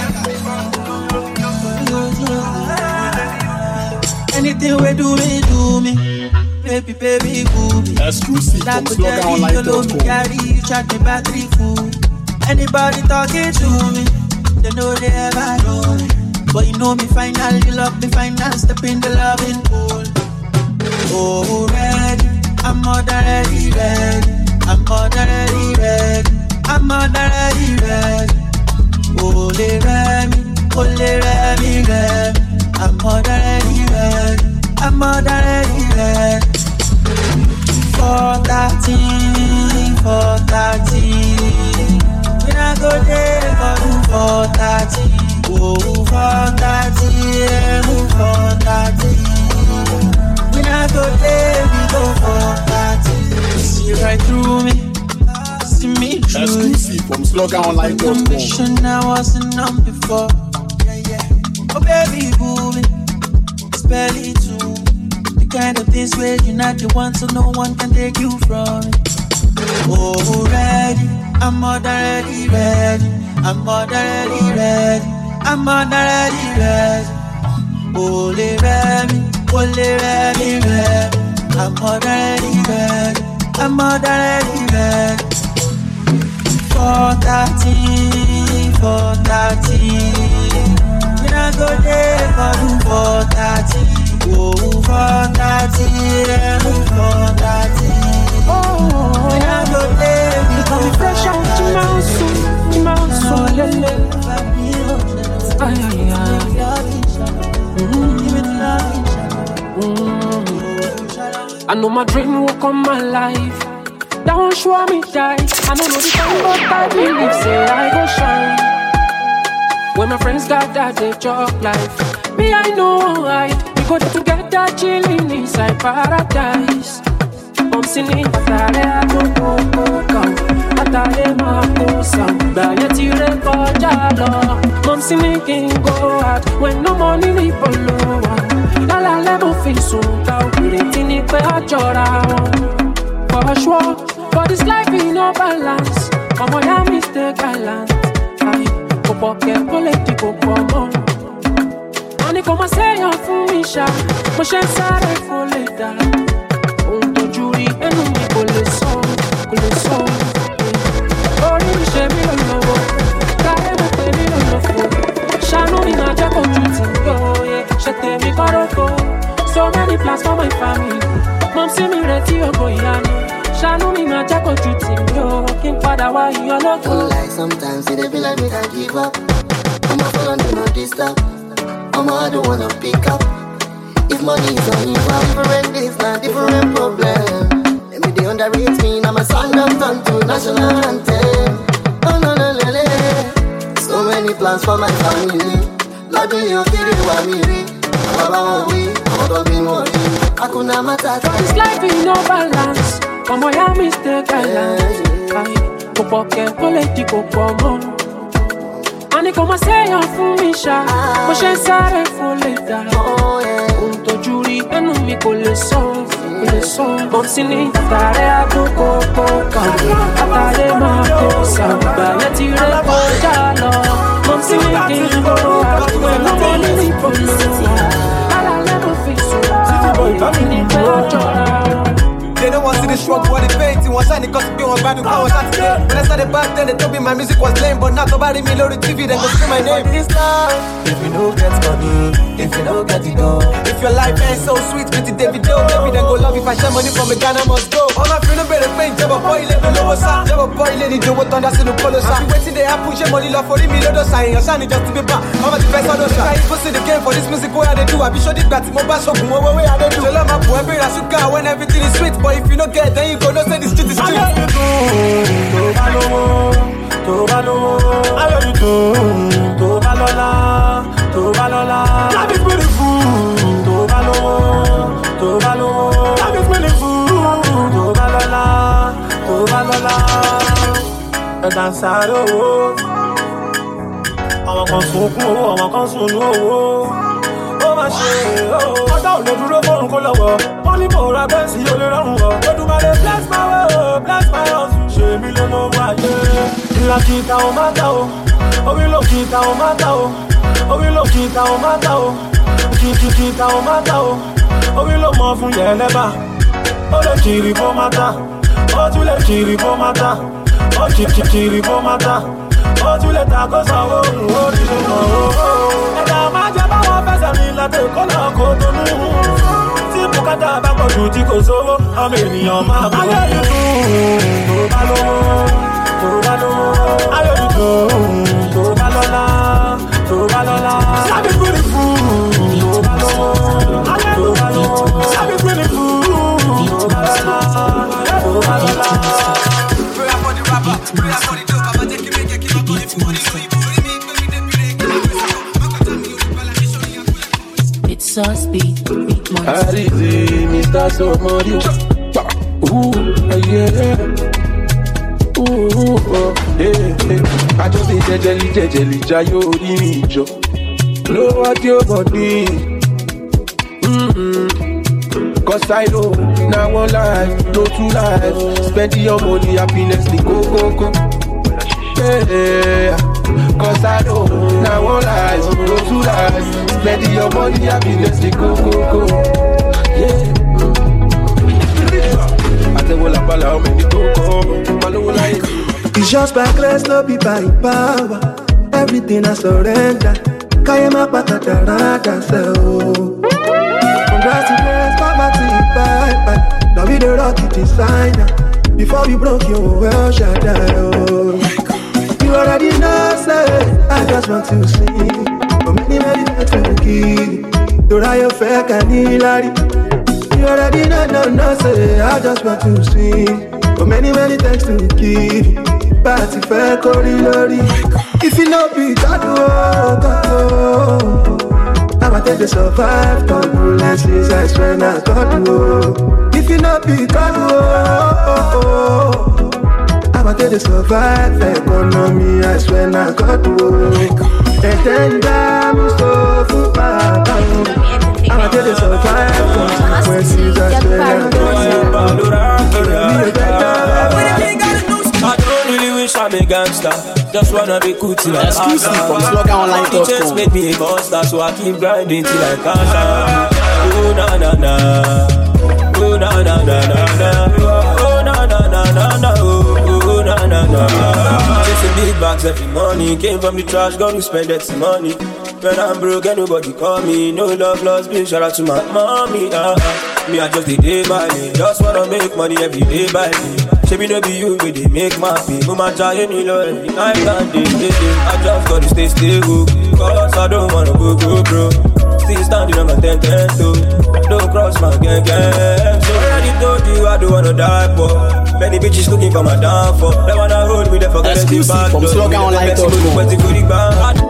can anything we do, we do me. Baby, baby, booby. Exclusive from slogan online dot com. Carry, charge me battery full. Anybody talking to me, they know they ever know me. But you know me finally love me final step in the loving pool. Oh, ready, I'm already ready. I'm already ready. I'm already ready. Ole Remy, ole Remy, Remy. I'm already ready. I'm already ready. four thirty, four thirty. When I go there, go to four thirty. Oh, four thirty, four thirty. When I go there, we go four thirty. See right through me, see me through. Exclusive from slogan online dot com. Mission I wasn't on before. Yeah, yeah. Oh baby, booby, it's barely two. The kind of things where you're not the one, so no one can take you from it. Oh, ready, I'm already ready. I'm already ready. I'm already ready. Ole Remy, ole Remy, Remy. I'm already ready. I'm already ready. four thirty, four thirty. When I go there, go to four thirty. Oh, four thirty, four thirty. When I go there, we go fresh out to Mansu, Mansu, lele. Ay, ay, ay. I know my dream will come my life. That won't show me die. I don't know the time, but I believe say I go shine. When my friends got that they job life, me I know right. We go together chilling inside paradise. Momsini atare akoko atare makosa Baye tire koja lo Momsini can go out when no money ni follow La la le mo fi sunta Ureti ni pe ajora For sure, for this life in no balance Omo ya mistake gallant Ay, popo ke politico como Ani como se yo fun mi sha Mo se sare fo le da Ohun toju ri enu mi kò lè sọ Kò lè sọ Orí mi ṣe mí lọ́lọ́wọ́ Káyé mo pè mí lọ́lọ́fọ́ Ṣàánú mi máa jẹ́ kojú tì yó Ṣe tèmi kọ́rọ́kọ́ So many plans for my family Mom sí mi retí ògo ìyanu Ṣàánú mi máa jẹ́ kojú tì yó Kí n padà wá iyọ̀ lọ́kọ́. Don't lie sometimes, it dey be like me can't give up. I'm a full on do not disturb. I'm a I don't wanna pick up. If money is on you, I'm different this, not different problem. Let me they underrate me, now my song done turn to national anthem. Oh no no no no. So many plans for my family. Lord do you feel it want me re? Baba won't we? I'm not being more real. Hakuna Matata. This life in no balance. Como ya mistake gallant. Popo ke politico como Ani como se yo fun mi sha Mo se sare fo le da Ohun toju ri enu mi kò lè sọ Kò lè sọ Momsini atare akoko atare makosa Baye tire koja lo Momsini can go out when no money ni follow Ala le mo fi so Ni pe ajora They don't want to see the struggle or the pain. They want shiny cause to be on bad and power shot today. When I started back then, they told me my music was lame. But now nobody me load the T V, then go see my name. This life, if you don't get money, if you don't get it done. If your life ain't so sweet with the David Doe, maybe then go love if I share money from a Ghana must go. All my feeling better pain, jab a boy, let me know what's up. Jab a boy, let me do what on that's in the polo shop. You waiting they have push your money love for the million dollars. Your shiny just to be back. I'm at the best of those shots. I even see the game for this music, what they do. I be sure the bat, my bass, so more way I do. Tell them my boy, I should go when everything is sweet. But if you don't get then you go, no say the street is street. I love you too, to Balomo, to Balomo. I love you too, to Balola, to Balola. Love is beautiful, to Balomo, to Balomo. Love is beautiful, to Balola, to Balola. A dançar oh, àwọn kan sunkún owó, àwọn kan sunu owó. Ó máa ṣe oh, ọ̀dọ́ ò lè dúró fóun kó lọ́wọ́. Wọ́n ní mo ra bẹ́ǹsì yóò lè rọrùn wọ̀. Olùmọ̀lẹ́ bless my way oh, bless my house. Ṣé mi ló mọ wá yé? Ìlà kìtà ò máa ta o, orí ló kìtà ò máa ta o, orí ló kìtà ò máa ta o, kìkì kìtà ò máa ta o, orí ló mọ fún yẹlẹ́bà. Ó lè kiri kó máa ta, ó tún lè kiri kó máa ta, ó kìkì kiri kó máa ta, ó tún lè ta kó sanwó òun ó rí lè mọ̀ o. Ẹ̀dá máa jẹ́ báwọn fẹsẹ̀ mi lọ́tẹ̀ kó lọ́ọ́ kó tó nù. Bùkátà bá pọ̀ jù tí kò sówó, ọmọ ènìyàn máa bọ̀. Ayọ̀dún tó bá lówó, tó bá lówó. Ayọ̀dún tó bá lọ́lá, tó bá lọ́lá. Sábì gbìrì fún tó bá lówó, tó bá lówó. Sábì gbìrì fún tó bá lọ́lá, tó bá lọ́lá. Prayer for the rapper, prayer for the dope. Baba jẹ́ kí méje kí lọ́kọ́ ní fún wọn nínú ìbò. Orí mi gbé mi débi rẹ̀ kí ló gbé sọ́kọ̀. Mọ́kàtà mi ò rí bala ní sọ́ni àkúrẹ́. It's so speed. Alize, Mister Somodio. Ooh, yeah. Ooh, oh, yeah, yeah. I just say jejeli, jejeli, jayo ori mi jo. Lo what your body. Mm-hmm. Cause I know, now one life, no two lives. Spend your money, happiness, the go, go, go. Yeah. Cause I know, now one life, no two lives. Spend your money, happiness, the go, go, go. Yeah. It's just by grace, no be by power. Everything I surrender. Kayema patatarada so. Congrats to grace, poverty, bye bye. Now we the rocky designer. Before we broke you, well shut down. You already know, say I just want to see. But many, many times to give. To ride your fake and hilary. You already know, no, no, say I just want to sing. But many, many thanks to give. But if I call it, if you know be God, oh, God, oh. Now I take the survive turbulences, I swear not God, oh. If you know no be God, oh, oh, oh. I'm a to survive economy, I swear na God, oh. And then I'm so far. I'm a to survive consequences, I swear na God, I don't really wish I'm a gangster. Just wanna be cool till I Exclusive from slogan online dot com. Just make me a monster, so I keep grinding till I cash out. Oh na na na, oh na na na na na, oh na na na na na, oh na na na. Chasing big bags every morning, came from the trash, gonna spend that money. When I'm broke, ain't nobody call me. No love lost, big shout out to my mommy. Uh, me, I just did day by day. Just wanna make money every day by day. She no be you, but they make my pay. Mama try any love every night and day, day, day. I just gotta stay stable, cause I don't wanna go, go, bro. Still standing on my ten, ten, toe. Don't cross my gang, gang. So I already told you I don't wanna die, but many bitches looking for my downfall. They wanna hold me, they forget to back. From slogan online dot com.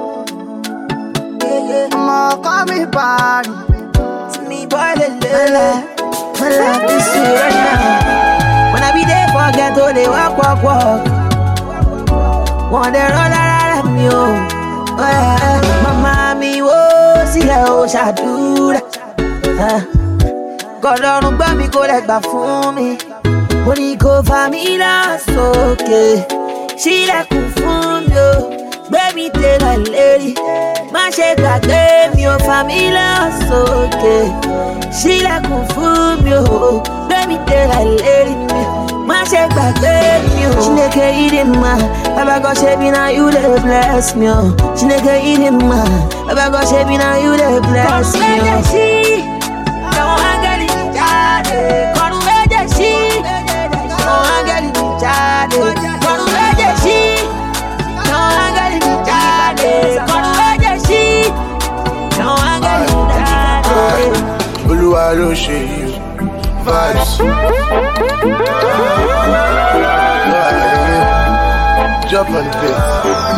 I'ma call me body. It's me, boy, the lele. My life is sweet right now. When I be there, forget all they walk, walk, walk. One day, run out of me, oh. My mommy, oh, see that, oh, she do that. God, don't buy me, go like that for me. When he go for me, that's okay. She like cool for me, oh. Baby, tell a lady. My shake a game, your family is okay. She like kung fu, yo. Baby, tell a lady. My shake a game, yo. She make her eat him, man. Baba go shaping now, you they bless me, yo. She make her eat him, man. Baba go shaping now, you they bless me, yo. She don't get it, child. Come with she don't get it, child. Come with she don't get it. Oluwa ló ṣe yìí vibes. Jump on the beat.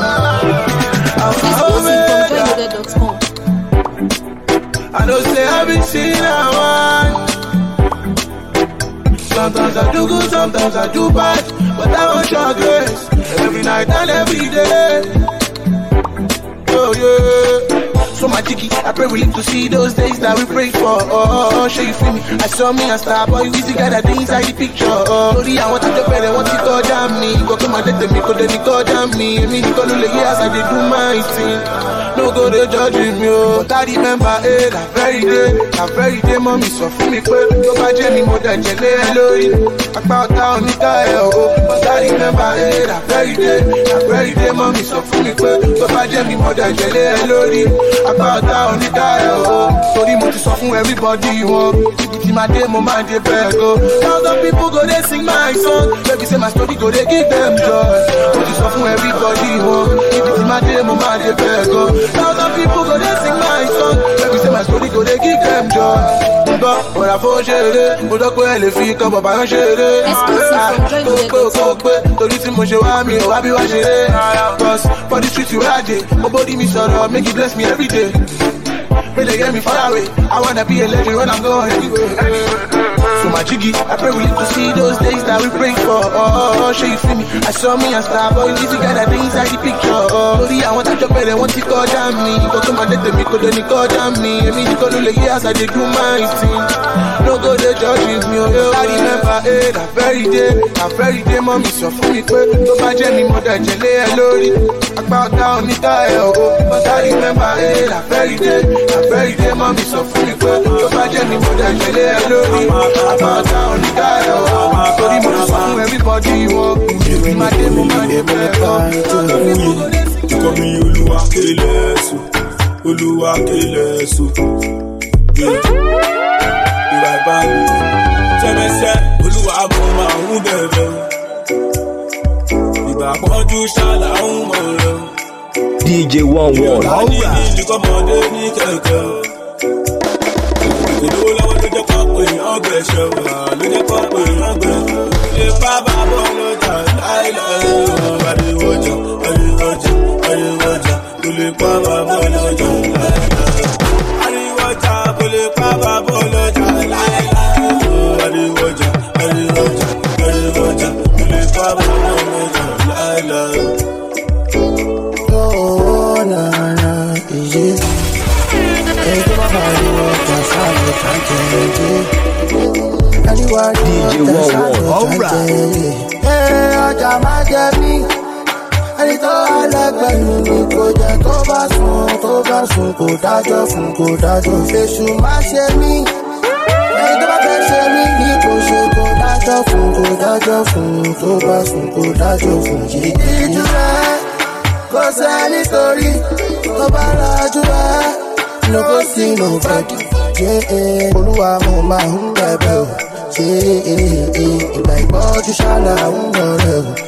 I don't say I've been seeing one. Sometimes I do good, sometimes I do bad, but I want your grace every night and every day. Oh yeah. So my jiggy, I pray we live to see those days that we pray for. Oh, oh, show you feel me. I saw me and star boy, we together the inside the picture. Oh, sorry, I want to jump better, want to go down me. Go come and let me go, then go down me. Me, go to the years I did do my thing. No go to judging me, oh. But I remember, eh, that very day, that very day, mommy, so for me, quick. Go back, Jenny, more than Jenny, hello. I found out, Nika, oh. But I remember, eh, that very day, that very day, mommy, so for me, quick. Go back, Jenny, more than Jenny, hello. About down the dial, sorry, mo ti sọ fún everybody wọn. Ibi tí máa dé, mo máa dé bẹ́ẹ̀ go. Thousand people go dey sing my song. Baby say my story go dey give them joy. Mo ti sọ fún everybody wọn. Ibi tí máa dé, mo máa dé bẹ́ẹ̀ go. Thousand people go dey sing my song. Baby say my story go dey give them joy. Gbọ́ ọ̀rọ̀ àfọwọ́ ṣeré, mo dọ́ pé ẹ lè fi kan bàbá yẹn ṣeré. Kó pé kó pé torí tí mo ṣe wá mi ò wá bí wá ṣeré. Cause for the street you ride, mo body mi sọ̀rọ̀, make you bless me every day. When they get me far away, I wanna be a legend when I'm going anywhere. So my jiggy, I pray we live to see those days that we pray for. Oh, oh, oh, show you feel me. I saw me and star boy, we together the inside the picture. Oh, sorry, I want to jump better, want to go down me. Go come and let me go, then go down me. I mean, you go to the years I did do my thing. No go they judging me. Oh, I remember, eh, that very day, that very day, mommy, so for me, quick. Go back, Jenny, mother, Jelly, hello. I bow down, Nika, oh, but I remember, eh, that very day, that very day, mommy, so for me, quick. Go back, Jenny, mother, Jelly, hello. About down the guy, oh, sorry, mo song everybody walk. Give my day, mo my day, Call me Oluwa Kelesu, Oluwa Kelesu. Ìwà ìbámu, tẹ́mẹ́sẹ́, Olúwa mo máa ń bẹ̀rẹ̀. Ìgbà pọ́njú ṣáàlà ń mọ̀ rẹ̀. D J one one. Ìyọ̀lá ní ìlú kọ́mọdé ní kẹ̀kẹ́. Ìdówó lọ́wọ́ ló jẹ́ kọ́ pé ọgbẹ̀ ṣẹ̀wà ló jẹ́ kọ́ pé ọgbẹ̀. Ilé bábà bọ̀ lọ́jà láìláì. Ariwojà, ariwojà, ariwojà, kò lè pa bàbá lọ́jà láìláì. Ariwojà, kò lè pa bàbá lọ́jà láìláì. Ariwojà, D J one one. Alright. Hey, ọjà máa jẹ mí. Ẹni tó wà lẹ́gbẹ̀ẹ́ mi kò jẹ́ tó bá sùn, tó bá sùn kò dájọ́ fún, kò dájọ́. Èṣù má ṣe mí. Ẹni tó bá fẹ́ ṣe mí ní kò ṣe kò dájọ́ fún, kò dájọ́ fún, tó bá sùn kò dájọ́ fún. Ìjú rẹ̀ kò sẹ́ni torí tó bá rajú rẹ̀ ló kó sí ló fẹ́ dì. Olúwa mo máa ń bẹ̀bẹ̀ o. Ṣé ìgbà ìpọ́jú ṣáná ń lọ rẹ̀ o.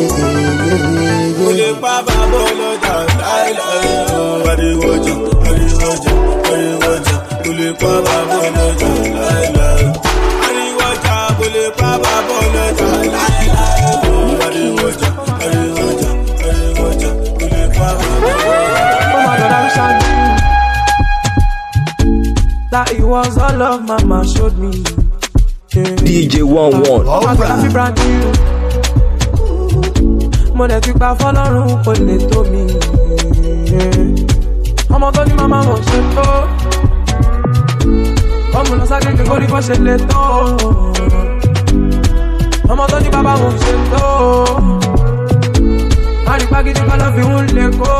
Kò lè pa bàbá ọlọ́jà láìláì o. Ariwojà, ariwojà, ariwojà. Kò lè pa bàbá ọlọ́jà láìláì o. Ariwojà, kò lè pa bàbá ọlọ́jà láìláì o. Ariwojà, ariwojà, ariwojà. Kò lè pa bàbá ọlọ́jà. That it was all love mama showed me. Yeah. D J one one. Alright. Mo dẹ̀ ti gba fọ́lọ́run kò lè tó mi. Ọmọ tó ní màmá wọn ṣe tó. Ọmọ lọ sákéèké kó ní bó ṣe lè tó. Ọmọ tó ní bàbá wọn ṣe tó. Àrípá gidi kọ́ ló fi ń lè kó.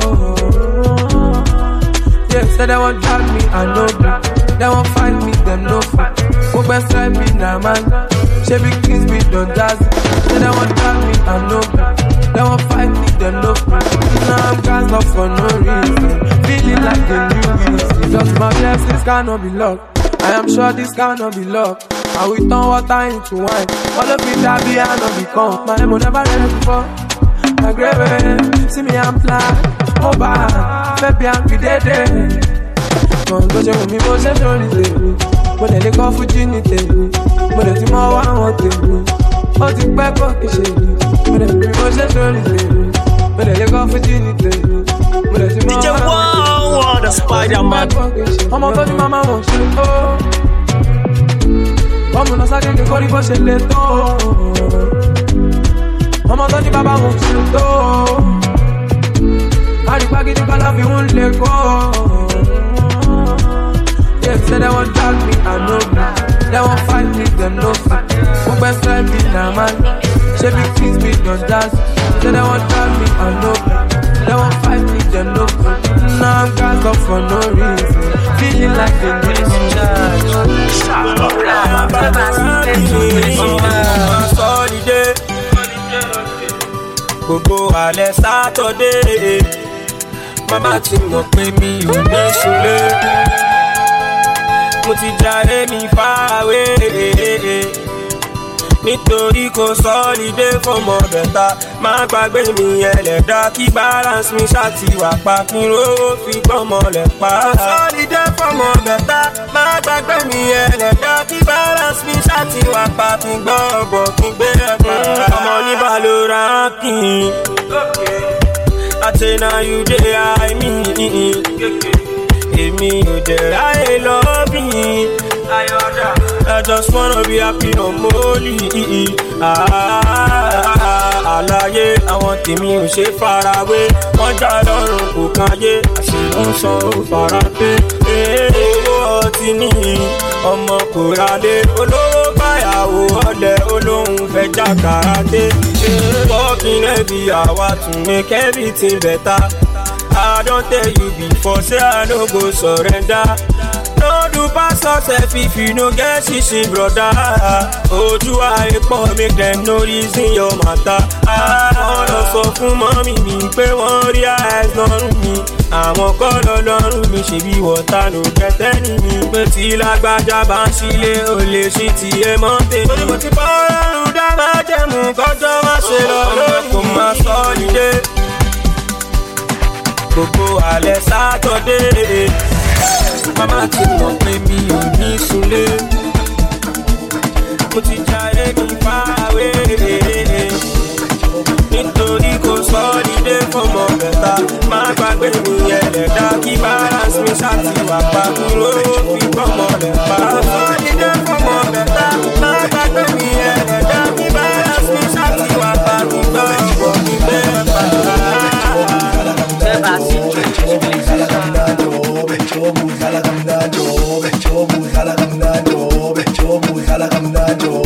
Yeah, say they won't drag me, I know that. They won't fight me, them no fight. Who best like me, nah man. She big things me, don't jazz. Say they won't drag me, I know that. They won't fight me, them no fight. Now I'm gassed up for no reason. Feeling like the new reason. Just my blessings cannot be locked. I am sure this cannot be locked. I will turn water into wine. All of it that be and not become. My name will never let before. My grave, see me, I'm fly. Oh, bad. Baby, I'm dead. Mo ń gbọ́jọ́ mi bó ṣe lórí tèmi. Mo lè lè kọ́ fújì ní tèmi. Mo lè ti mọ wá àwọn tèmi. Ó ti pẹ́ kó kì í ṣe mi. Mo lè bí bó ṣe lórí tèmi. Mo lè lè kọ́ fújì ní tèmi. Mo lè ti mọ wá àwọn tèmi. Ọmọ tó ní màmá wọn ṣe tó. Ọmọ náà sákéèké kó ní bó ṣe lè tó. Ọmọ tó ní bàbá wọn ṣe tó. Àrípá gidi kọ́ ló fi ń lè kó. Yeah, say they won't drag me, I know that. They won't fight me, them no fight. Who best like me, nah man. She big things me, don't dance. Say they won't drag me, I know that. They won't fight me, them no fight. Now I'm gassed up for no reason. Feeling like the next charge. Holiday. Gbogbo alẹ́ Saturday. Mama ti mọ̀ pé mi ò ní ṣúlé. Mo ti jayé mi fáwé. Nítorí kò sọ́lidé fọmọ bẹ̀ta. Má gbàgbé mi ẹlẹ́dá kí balance mi ṣáàtì wà pa. Kí n rówó fi gbọ́mọ lẹ̀ pa. Sọ́lidé fọmọ bẹ̀ta. Má gbàgbé mi ẹlẹ́dá kí balance mi ṣáàtì wà pa. Kí n gbọ́ ọ̀bọ̀ kí n gbé ẹ̀pà. Ọmọ ní balora kì í. I say now you dey I mean. Èmi ò dẹ̀ ráyè lọ́bì. I just wanna be happy no molly. Àlàyé àwọn tèmi ò ṣe farawé. Wọ́n já lọ́rùn kò káyé. Àṣìlò ń san ó fara pé. Owó ọtí ní ọmọ kò ralé. Olówó báyàwó ọ̀lẹ olóhùn fẹ́ já kàráté. Working every hour to make everything better. I don't tell you before, say I no go surrender. No do pass yourself if you no get shishi, brother. Ojú ayé pọ̀ make them no reason your matter. Àwọn lọ sọ fún mọ́mí mi pé wọ́n rí eyes lọ́rùn mi. Àwọn kọ́ lọ lọ́rùn mi ṣe bí wọ́tá ló kẹtẹ́ ní mi. Pé tí lágbájá bá ń ṣílé o lè ṣí tiẹ̀ mọ́ tèmi. Torí mo ti bọ́ ọlọ́run dá máa jẹ̀mú kọjọ́ wá ṣe lọ lórí. Kò máa sọ nílé. Gbogbo alẹ́ Saturday. Mama ti mọ̀ pé mi ò ní súnlé. Mo ti jayé mi fáwé. Nítorí kò sọ́lidé fọmọ bẹ̀ta. Má gbàgbé mi ẹlẹ́dá kí balance mi ṣáàtì wà pa. Kúrò fi gbọ́mọ lẹ̀ pa. Sọ́lidé fọmọ bẹ̀ta. Má gbàgbé mi ẹlẹ́dá kí balance mi ṣáàtì wà pa. Kúrò ìbọn mi bẹ́ẹ̀ pa. Chobu, jala kamnado, chobu, jala kamnado, chobu, jala kamnado.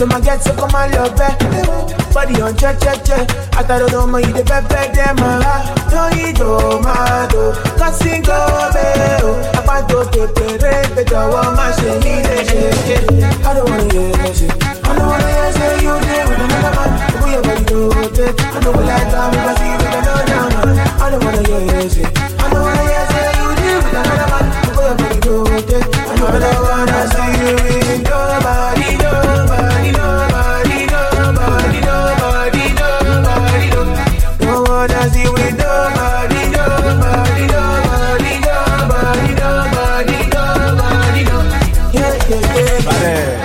No man get so come and love back. Body on check, check, check. I thought I don't mind the pepe, them don't eat tomato. Casting go, baby. I want to take the rain, but I want my shit. I don't wanna hear that shit. I don't wanna hear say you there with another man. The way your body do it, I know we like that, but see we don't know now. I don't wanna hear that shit. I don't wanna hear say you there with another man. The way your body do it, I know I wanna see you with nobody, nobody, nobody, nobody, nobody, nobody, nobody. Don't wanna see with nobody, nobody, nobody, nobody, nobody, nobody, nobody. Yeah, yeah, yeah.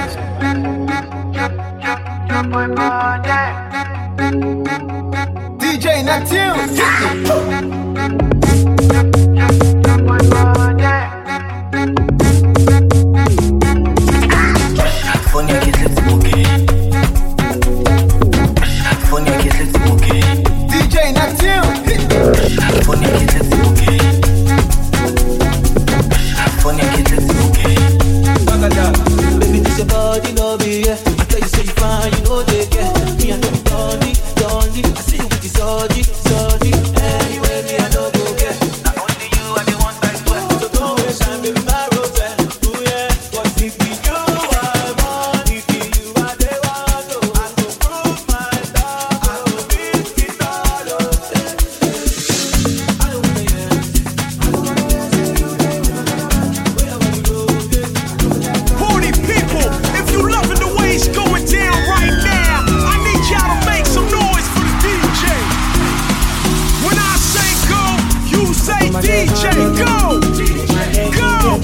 D J Neptune. Fonia qui se moquer. Fonia qui se moquer. D J Neptune. Fonia qui se moquer. Fonia qui se moquer. Baby, this your body, no be yeah. I tell you, say you fine, you know they get. Me, I know you don't need, don't need. I see you with the sorry, sorry. Anyway, me, I know go get. Not only you, I the one that sweat. So don't waste time, baby, my rose. Ooh, yeah. What if we do, I want it, you are the one. Oh, I go prove my love. I go beat it all up. I don't wanna hear. I don't wanna hear, say you there with another man. Where I wanna go, yeah. Party people, if you loving the way it's going down right now, I need y'all to make some noise for the D J. When I say go, you say D J, go, go.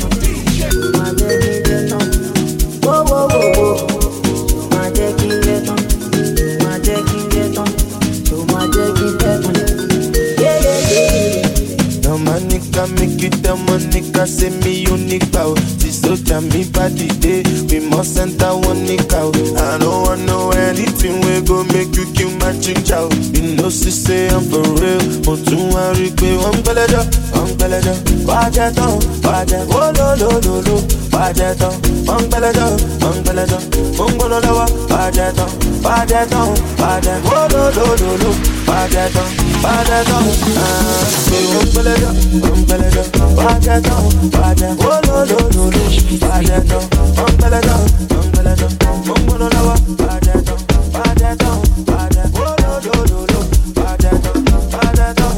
Whoa, whoa, whoa, whoa. My deck is get on. My deck is get on. So my deck is get on. Yeah, yeah, yeah. No man nigga make it the man nigga say me unique bow. This soldier me body day. We must enter one nigga. I don't want know anything we go make you kill my ginger. You know she say I'm for real. But you want to be one beleja, one beleja. Wajet on, wajet. Oh no no no no. Wajet on, one beleja, one beleja. Mungo no lawa. Wajet on, wajet on, wajet. Oh no no no no. Wajet on, wajet on. Ah, say one beleja, one beleja. Wajet on, wajet. Oh no no no no. Wajet on, one beleja, one beleja. Mungo no lawa. Wajet on, wajet on, wajet. Oh no no no no. Wajet on, wajet on.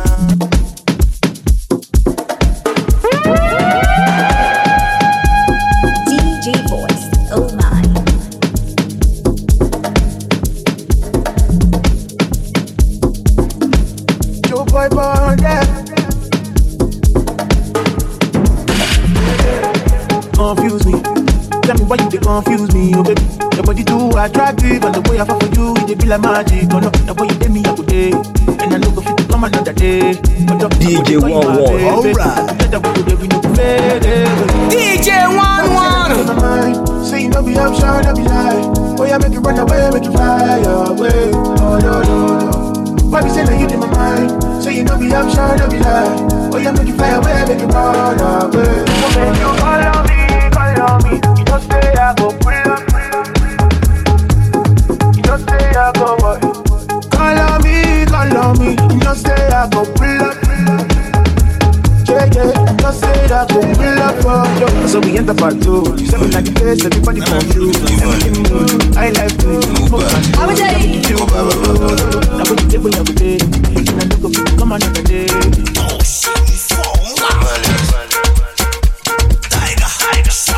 D J Voice, oh my. Joe boy, boy, yeah. Confuse me. Tell me why you they confuse me, oh baby. Your body too attractive, and the way I fall for you, it be like magic. Oh no, the way you take me up today, and I know go fit to come another day. D J one one, alright. D J one one. Say you know be option, no be lie. Oh yeah, make you run away, make you fly away. Oh no no no. Why be say that you in my mind? Say you know be option, no be lie. Oh yeah, make you fly away, make you run away. So make you call on me, call on me. You don't say I go pull up. You don't say I go what? Call on me, call on me. You don't say I go pull up. Yeah, yeah, just say that go pull up for you. So we enter part two. You say me like a place, everybody confused. Everything new, I like to I would say now what you did when you were there, and I look up you come another day. Oh shit, so Tiger, Tiger, so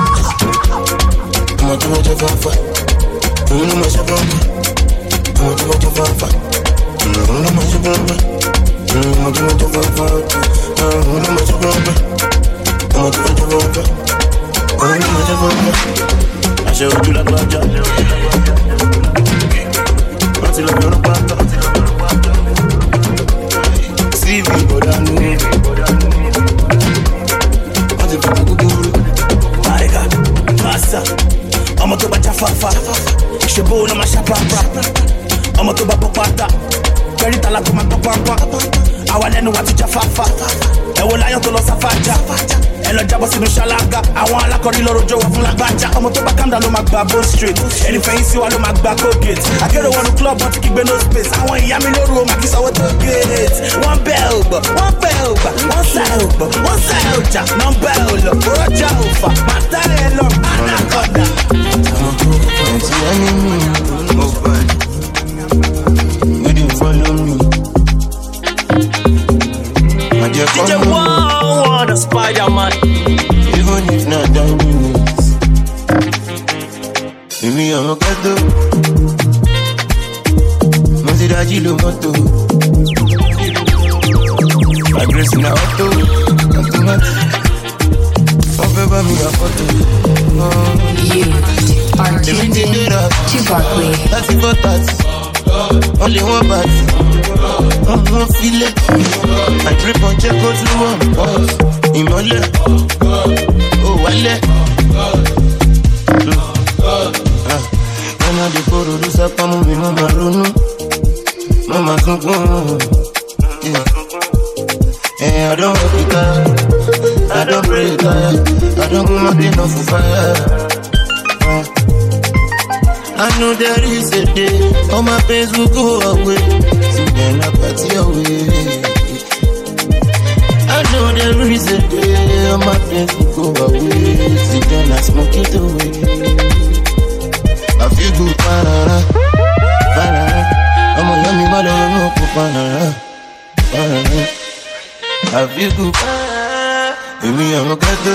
I'm a too much of a fight. I'm too much of a fight. I'm too much of a fight. I'm too much of a fight. I'm too much of a fight. I'm too much of a fight. I'm too much of a fight. I'm too much of a fight. I show you like a job. Until I'm gonna pop up. See me, but I know. Until I'm gonna do. My God, Massa. I'm a to bacha fafa. Shebo na masha papa. I'm a to bapa pata. Very tala to my papa. I want to know what you fafa. I will lie to losa faja. ẹ lọ jábọ́ sínú ṣáláńgá. Àwọn alákọ̀rí lọ́rọ̀ jọ̀wọ́ fún lágbájá. Ọmọ tó bá kàmdà ló máa gba bó straight. Ẹni fẹ̀yìn sí wa ló máa gba Colgate. Akérò wọnú club wọn ti kígbe no space. Àwọn ìyá mi lóru o máa kí sanwó tó gate. Wọ́n bẹ́ ò gbọ́, wọ́n bẹ́ ò gbà, wọ́n sá ò gbọ́, wọ́n sá ò jà, nọ́mbà ò lọ, rọ́jà ò fà, màtá ẹ̀ lọ, anaconda. Ẹ̀tí ẹni mi ò bá you dey follow me. My dear D J one, a Spider-Man. Even if not done minutes. Èmi ọmọ kẹ́tọ́. Mo ti dájú ló mọ́tò. My grace in a auto. Automatic. Wọ́n fẹ́ bá mi ra fọ́tò. You are tuned in to Barclay. That's it for that. Only one part. I'm not feeling. I trip on check out to one boss. Imole. Oh, wale. When I dey go to this up, I'm moving on my run. Mama don't go. Yeah, I don't work it out. I don't pray it out. I don't go nothing off for fire. I know there is a day all my pains will go away. So then I party away. I know there is a day all my pains will go away. So then I smoke it away. I feel good, banana, banana. I'm a yummy mother, I'm a banana, banana. I feel good, baby, I'm a ghetto.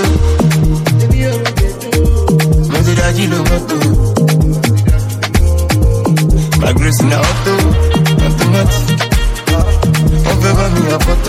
I'm a ghetto. My grace in the auto, automatic. On fait pas mis à photo.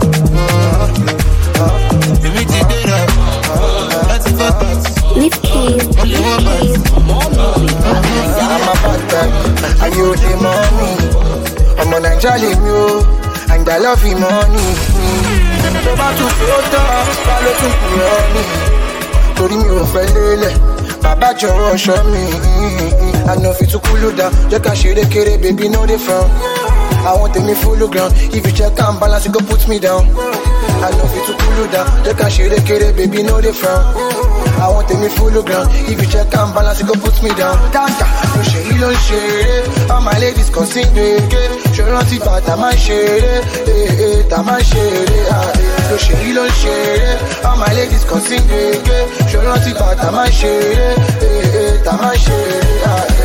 Et mi ti dé là, that's it for that. Lift keys, only one bite. I'm a bad guy, and you the money. I'm a Nigerian you, and I love you money. So bad to float up, follow to money. Torí mi ò fẹ́ lélẹ̀, bàbá jọ̀wọ́ ṣọ́ mi. I know fit to cool you down. Just can share the kere, baby, no they from. I want them full ground. If you check and balance, you go put me down. I know fit to cool you down. Just can share the kere, baby, no they from. I want them full ground. If you check and balance, you go put me down. Tanta, no share, you don't share. All my ladies can sing the show not it, but I might share it. Eh, eh, I might share it. No share, you don't share. All my ladies can sing the show not it, but I might share it. Eh, eh, I might share it.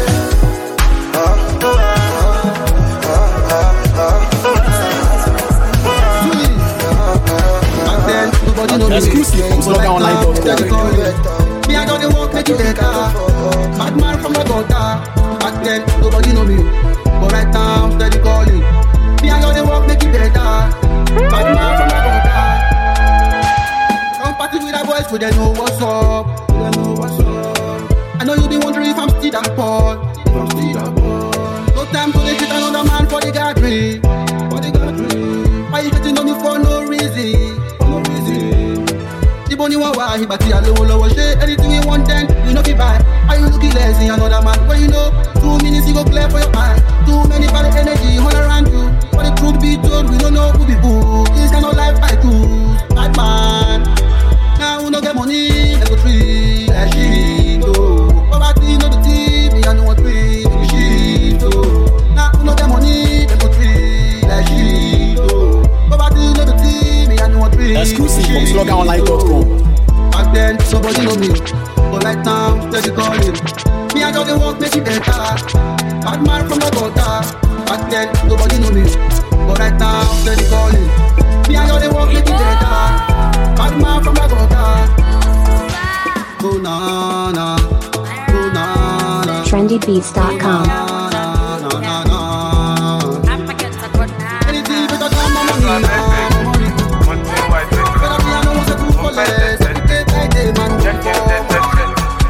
Exclusive from slogan online dot com. Me, I got the work, make it better. Bad man from the gutter. Back then, nobody know me. But right now, steady calling. Me, I got the work, make it better. Bad man from the gutter. Come party with the boys, so they know what's up. They know what's up. I know you be wondering if I'm still that boy. If I'm still that boy. No time to let another man for the gathering. For the gathering. Why you getting on me for no reason? No reason. The money won't why, but you are low, low, shit. Anything you want, then you know, be buy. Are you looking less than another man? Well, you know, two minutes you go clear for your eye. Too many bad energy all around you. For the truth be told, we don't know who be who. This kind of life I choose. Bad man. Now we don't get money, they go treat like shit, oh. Poverty, no the T V, I know what we shit, oh. Now we don't get money, they go treat like shit, oh. Poverty, no the T V, I know what we Exclusive from slogan online dot com. Back then, nobody know me. But right now, steady calling. Me, I got the work, make it better. Bad man from the gutter. Back then, nobody know me. But right now, steady calling. Me, I got the work, make it better. Bad man from the gutter. Go na na, go na na. trendy beats dot com. Anything better than my money now. Better be I know what's a good for less. Educate like they man.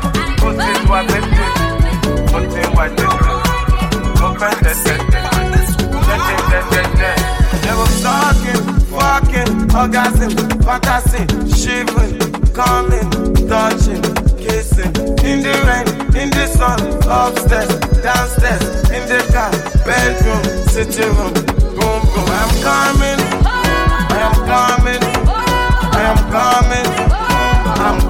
Orgasm, fantasy, shivering, coming, touching, kissing. In the rain, in the sun, upstairs, downstairs, in the car, bedroom, sitting room, boom, boom. I'm coming, I am coming, I am coming.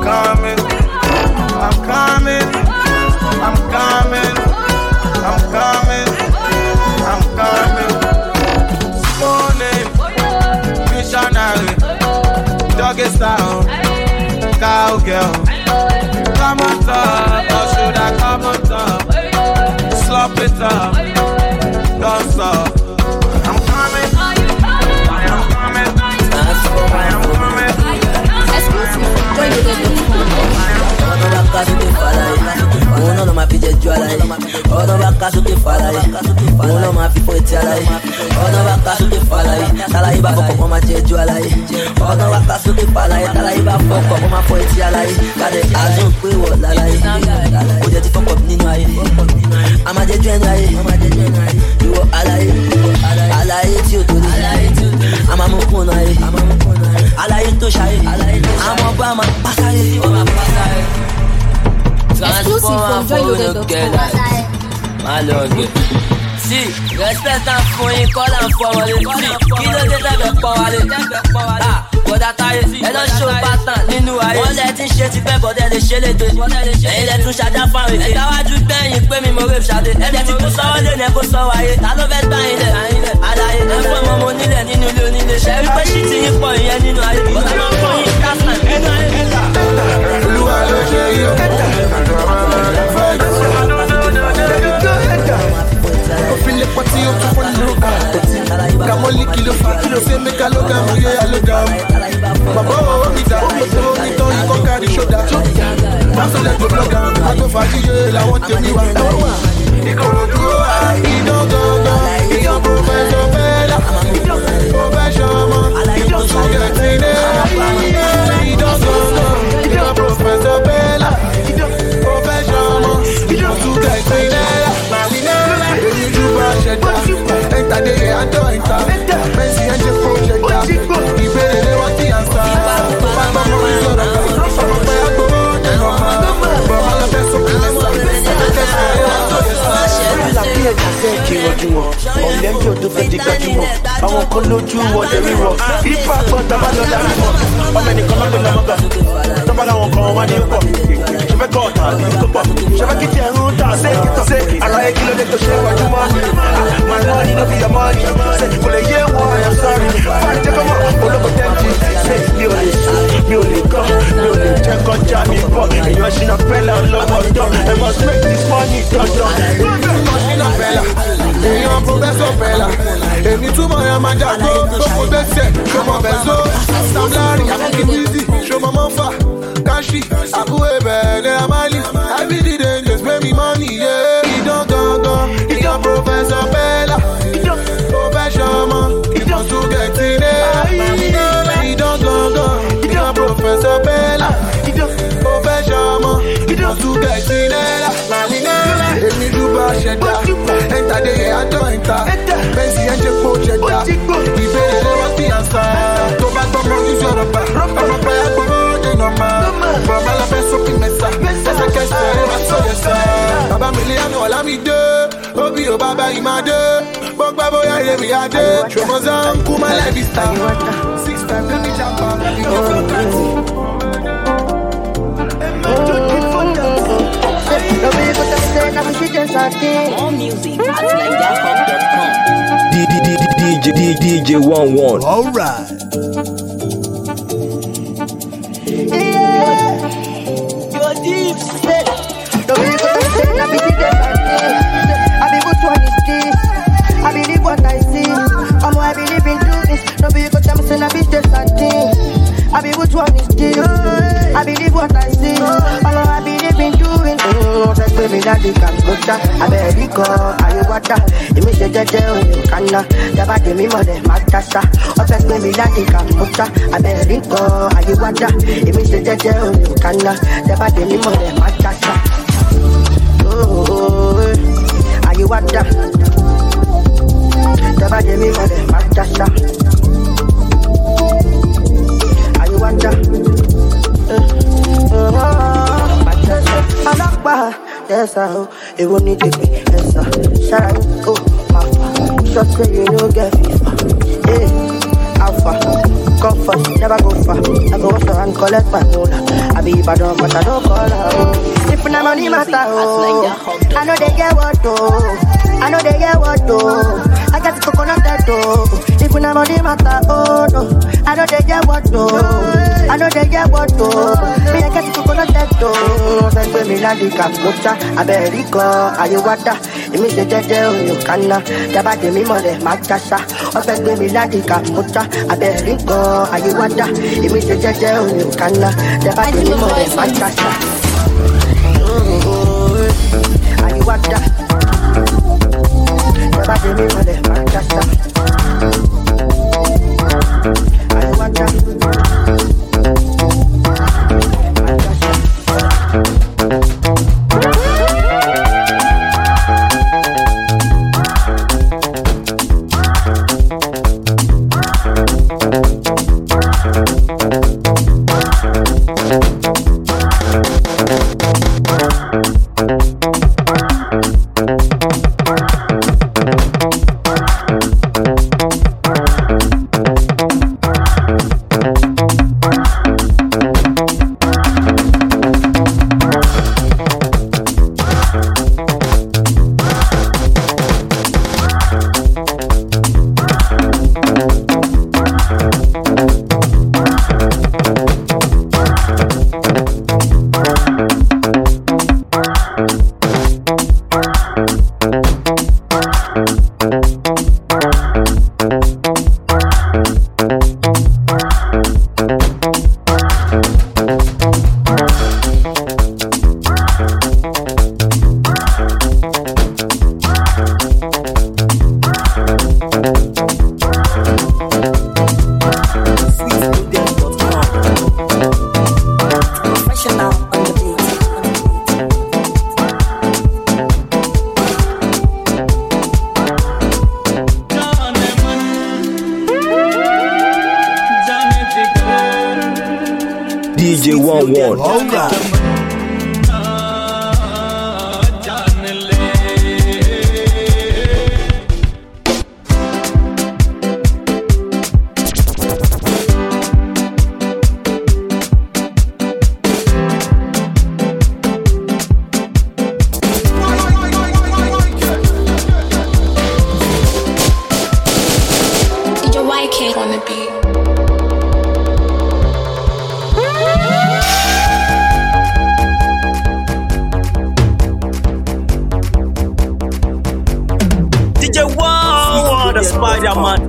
coming, I'm coming, I'm coming, I'm coming, I'm coming. Morning, missionary, doggy style, cowgirl. Come on top, or should I come on top? Slop it up, don't stop. I'm coming, I am coming, I am coming. Uno no ma fi je ju alaye, ọ̀nà bá ká sókè falaye. Uno ma fi fo etí alaye, ọ̀nà bá ká sókè falaye. Talaye bá fọkàn mọ́ ma jẹ ju alaye, ọ̀nà bá ká sókè falaye. Talaye bá fọkàn mọ́ ma fọ etí alaye. Kàdé azún pé wọ̀ lálàyé, kò jẹ́ ti fọkàn nínú ayé. A máa jẹ ju ẹnu ayé, ìwọ alaye, alaye tí o tó lé. A máa mú kúnnà ayé, alaye tó ṣayé. Àwọn bá máa pásáyé. Exclusive from joy loaded dot com. My lord, see, respect and for you, call and for you. See, you know they never power it. Ah, but that I, I don't show pattern. Nínú ayé, wọ́n lẹ ti ń ṣe ti pẹ́ bọ́dẹ̀ lè ṣe léde. Ẹ̀yin lẹ tún ṣàjà fáwọn èdè. Ẹ̀ka wájú bẹ́yìn pé mi mo rave ṣàdé. Ẹ̀jẹ̀ ti kú sọ́wọ́ lé ní ẹ̀kọ́ sọ́wọ́ ayé. Ta ló fẹ́ gbá yín lẹ̀? Àlàyé ẹ̀ fún ọmọ mo nílẹ̀ nínú ilé onílé. Ṣẹ̀rí pé ṣì ti yín pọ̀ ìyẹn nínú ayé. Bọ́dà máa ń fọ yín kásán nínú ayé. Olúwa ló ṣe yọ. Feel it, what you do for you? Come on, lick it, fuck it, say make a look at me, I look at me. Baba, oh, me down, me down, me down, you can carry shoulder. I'm so let you block out, I go fight you, I want to be one. You go do it, you don't go, you don't go, Professor Bella, Professor Man, you don't get in there, you don't go, you don't Professor Bella, Professor Man, you don't get in there. Enter the air and don't enter. Messi and the project. You better want the answer. Mama, mama, is on the ground. Mama, I go on and on. Mama, I'm best of the ọ̀lẹ́ yóò tó fẹ́ di gbajúmọ̀ àwọn kan lójú wọlé rírọ̀ ipa pọ̀ tábà lọ darí mọ̀ ọmọ ẹnìkan lọ́gbẹ̀ lọ́mọ́gbà tọ́ba láwọn kan wá ní pọ̀ ṣẹfẹ́ kọ́ ọ̀tà àti tó pọ̀ ṣẹfẹ́ kí tiẹ̀ ń tà sí ṣe àlàyé kí ló dé tó ṣe wájú mọ́ my money no be your money ṣe kò lè yé wọn I am sorry fáì jẹ́ kọ́mọ̀ olóko tẹ́ǹtì ṣe mi ò lè sùn mi ò lè kọ́ mi ò lè jẹ́ kọjá mi bọ̀ èèyàn ṣìnà pẹ́lá lọ́wọ́ dán ẹ must make this money dandan ṣìnà pẹ́lá èèyàn Professor Bella èmi túmọ̀ ya máa jàgbó tó kò gbèsè ṣọmọ bẹ̀zó Sam Larry Akíwìzì ṣọmọ mọ́fà káṣí àbúwé bẹ̀rẹ̀ amálì everyday dey just pay me money ìdán gangan ìdán Professor Bella Professor Man ìdán tún gẹ̀tì ní ìdán gangan ìdán Professor Bella Professor Man ìdán tún gẹ̀tì ní èmi dúpọ̀ ṣẹ̀dá enter the air and don't enter. Messi and the project. You better want the answer. Go back to my use your rubber. Rubber, rubber, I go on the number. Baba la best of the messa. That's a case for the so yes sir. Baba million all me do. Obi o baba imade. Bogba boy I me ade. Chomozan kuma like this time. Six times let me jump up. More music at nigeria pop dot com. D J D J one one. All right. You're deep. The way you gonna say, I be the I be which one is this? I believe what I see. I'm I believe in do this. No be you go tell me say I be the something. I be which one is this? I believe what I see. I'm I believe in doing. Oh, just pay me that they can go down. I bet you go. Are you what that? You miss the judge on you canna. The body me mother matasa. Oh, just pay me that they can go down. I bet you go. Are you what that? You miss the judge on you canna. The body me mother matasa. Oh, are you what that? The body me mother matasa. Are you what that? Alakba, yes I it won't need to be yes I shine go papa. Just say you know get FIFA. Hey, alpha, come first, never go far. I go off the rank, collect my moolah. I be bad on, but I don't call her. If na money matter, oh, I know they get what oh, I know they get what oh. I got the coconut head oh. If na money matter, oh no, I know they get what oh, I know they get what oh. Me I got the coconut head oh. Send me la di kamucha, America, Ayuwada. Me say jeje oh you canna, jaba de mi mole machasa. O send me la di kamucha, America, Ayuwada. Me say jeje oh you canna, jaba de mi mole machasa. Ayuwada. Jaba de mi mole machasa. Ayuwada. D J one one. Oh God. Spider-Man.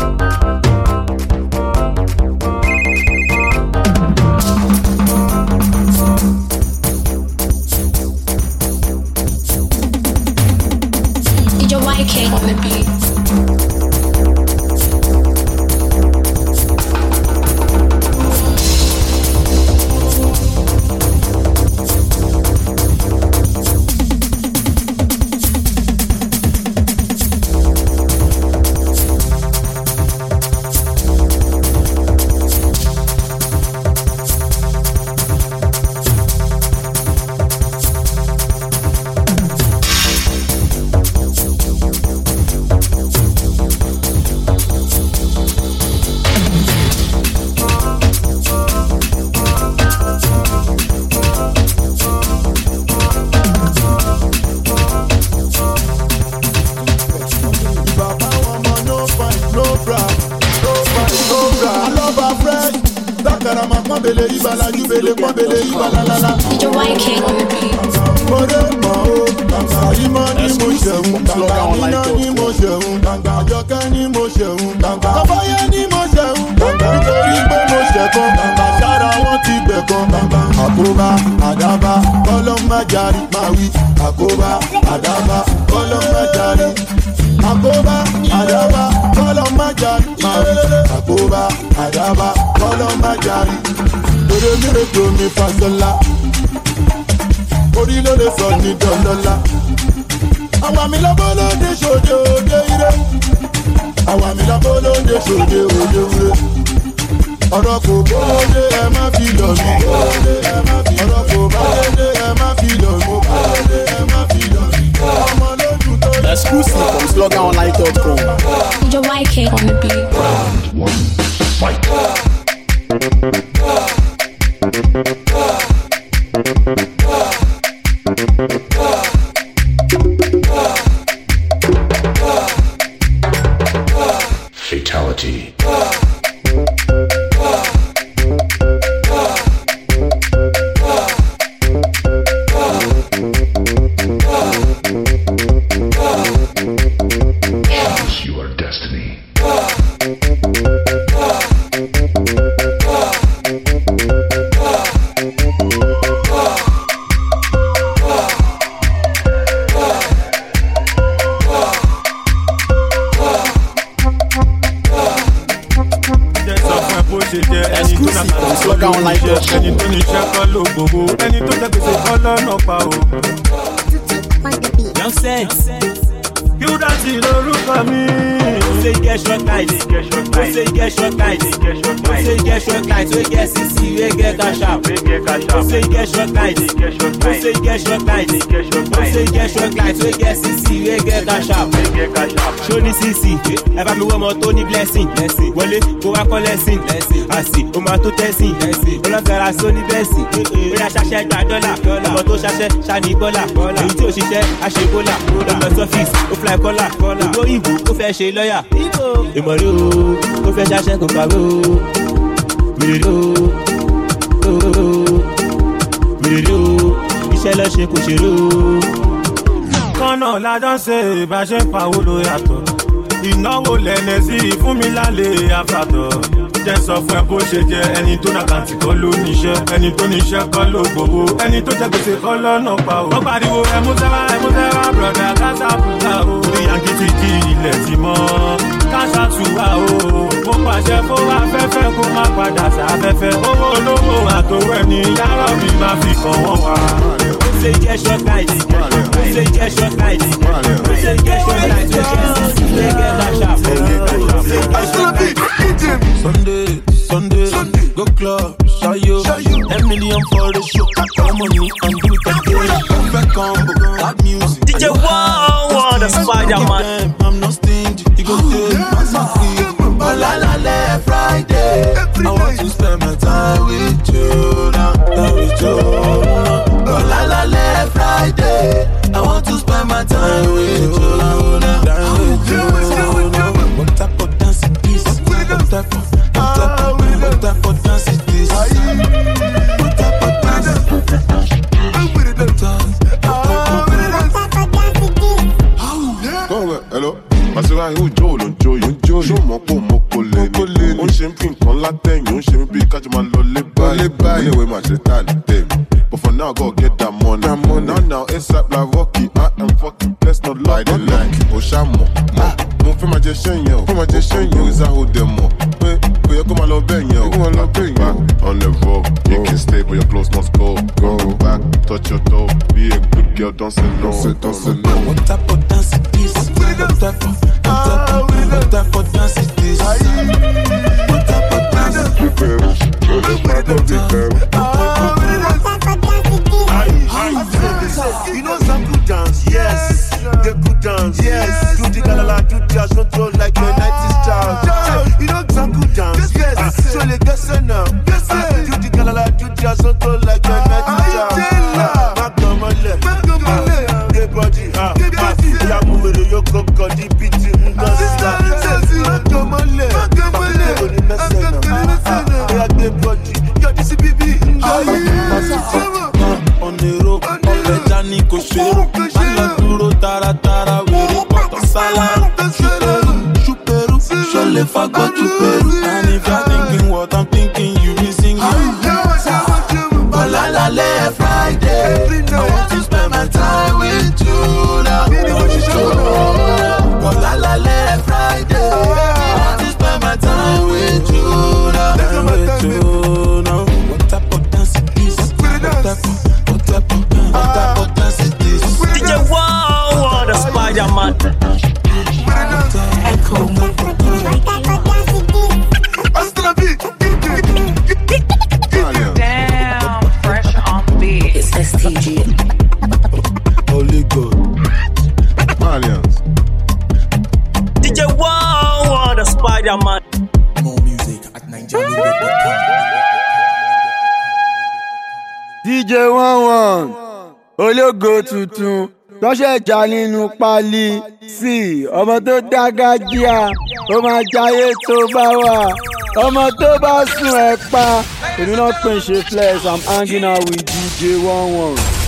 D J Y K on the beat. D J Y K on the beat. Àkóbá àdábá kọ́lọ́mà jàrí máa wí. Àkóbá àdábá kọ́lọ́mà jàrí. Àkóbá àdábá kọ́lọ́mà jàrí máa wí. Àkóbá àdábá kọ́lọ́mà jàrí. Lórí mèrè tó mi fasọ́lá. Orí ló lè sọ ní dọ́lọ́lá. Àwọn àmì lọ́bọ́ ló dé ṣòde òde ire. Àwọn àmì lọ́bọ́ ló dé ṣòde òde ire. Ọ̀rọ̀ kò bóde ẹ má fi lọ mí. Ọ̀rọ̀ kò bóde ẹ má fi lọ mí. Ẹ má fi lọ mí. Ọmọ lójú tó yẹ. Exclusive from slogan online dot com. D J Y K on the beat. Fatality. Choose your destiny. ẹni tó ní iṣẹ́ kọ́ ló gbogbo ẹni tó jẹ́ gbèsè kọ́ lọ́nà pa o. Young sex. Kí ó dá sí lórúkọ mi. Say get short night, say get short night, say get short night, we get C C, we get cash out, say get short night, say get short night, say get short night, we get C C, we get cash out. Show the C C, ẹ bá mi wọ́n mọ́ tó ní blessing, wọlé kó wá kọ́ lẹ́sìn, àsì ó máa tó tẹ́sìn, ọlọ́gàrà sóní bẹ́sìn, bóyá ṣaṣẹ́ gba dọ́là, ọmọ tó ṣaṣẹ́ ṣáni bọ́là, èyí tí ò ṣiṣẹ́ àṣebọ́là, ó lọ sọ́fíìsì, ó fly kọ́là, ògbó ìbò ó fẹ́ ṣe lọ́yà. Ìmọ̀rí o, ó fẹ́ ṣaṣẹ́ kò kàwé o. Wèrè o, wèrè o, iṣẹ́ lọ ṣe kò ṣeré o. Kọ́nà lájọ́ ṣe ìbáṣẹ́ pàwó ló yàtọ̀. Ìnáwó lẹ́nẹ̀ sí fún mi lálẹ́ àfàtọ̀. Jẹ́ sọ fún ẹ bó ṣe jẹ ẹni tó nàkàntì kọ́ ló níṣẹ́. Ẹni tó níṣẹ́ kọ́ ló gbowó. Ẹni tó jẹ gbèsè kọ́ lọ́nà pa o. Ó pariwo ẹmú sẹ́wà ẹmú sẹ́wà bùrọ̀dà káṣá fúnra o. Orí yankí ti jí ilẹ̀ ti mọ́. Káṣá tùwà o. Mo pàṣẹ fún afẹ́fẹ́ kó má padà sáfẹ́fẹ́. Owó olówó àtòwò ẹni yàrá mi máa fi kàn wọ́n wá. Say get short night, say get short night, say get short night, say get that sharp. Sunday, Sunday, Sunday, go club, show you, ten million for the show. Come on me and do it again. Come back combo, that music. D J Wow, wow, the Spider-Man. I'm not stingy, you go take my free. Oh la la la, Friday. I want to spend my time with you now, now with you now. Oh la la la, Friday. I want to spend my time with you now, now with you now. What type of dance is this? What type of, what type of, what type of dance is this? What type of dance? Go away, hello. Masira yóò jó ló ń jó yìí. Ṣó mọ̀ pé mo kò lè ní. Ó ń ṣe ń fi nǹkan látẹ̀yìn. Ó ń ṣe mí bí kájọ máa lọ lé báyìí. Ó lè wé màá ṣe tá ní tèmi. But for now, I gotta get that money. That money. Now, now, ASAP like Rocky. I am fucking blessed, not like the like. Oshamo, mo, mo fẹ́ máa jẹ ṣẹ́yìn o. Fẹ́ máa jẹ ṣẹ́yìn o. Ìzá ò dẹ̀ mọ̀. Pé kò yẹ kó máa lọ bẹ́yìn o. Kó máa lọ bẹ́yìn o. On the road, you can stay but your clothes must go. Go back, touch your toe. Be a good girl, don't say no. Don't say no. What type of dance is this? What type of, what type of, what type of dance is this? What type of dance? You know some good dance, yes. The good dance, yes. Do the galala, do jazz, control like your nineties child. You know some good dance, yes. So les gars c'est now. Do the galala, do jazz, control like your nineties child. Makamale, the body, ya move yo koko di beat ndasta. Makamale, makamale, ya the body, yo this baby. On the road, ọ̀rẹ́ Jani kò ṣerú. Àlọ́ dúró taratara, wèrè pọ̀tọ̀ sálárù. Ṣùpẹ̀rù, ṣùpẹ̀rù, ṣọlẹ̀ fagbọ́ ṣùpẹ̀rù. And if you're thinking what I'm thinking, you be singing. Ọ̀làlálẹ̀ Friday, I want to spend my time with you now. Ọ̀làlálẹ̀ Friday, I want to spend my time with you now. With you now. What type of dance is this? What type of What type of, what type of dance is this? D J Wow, wow, the Spider-Man. Echo. D J one one ológo tuntun tọ́ṣẹ̀ já nínú pálí sí ọmọ tó dágájíà ó máa jayé tó bá wà ọmọ tó bá sùn ẹ̀ pa èmi náà pè ń ṣe flex I'm hanging out with D J one one.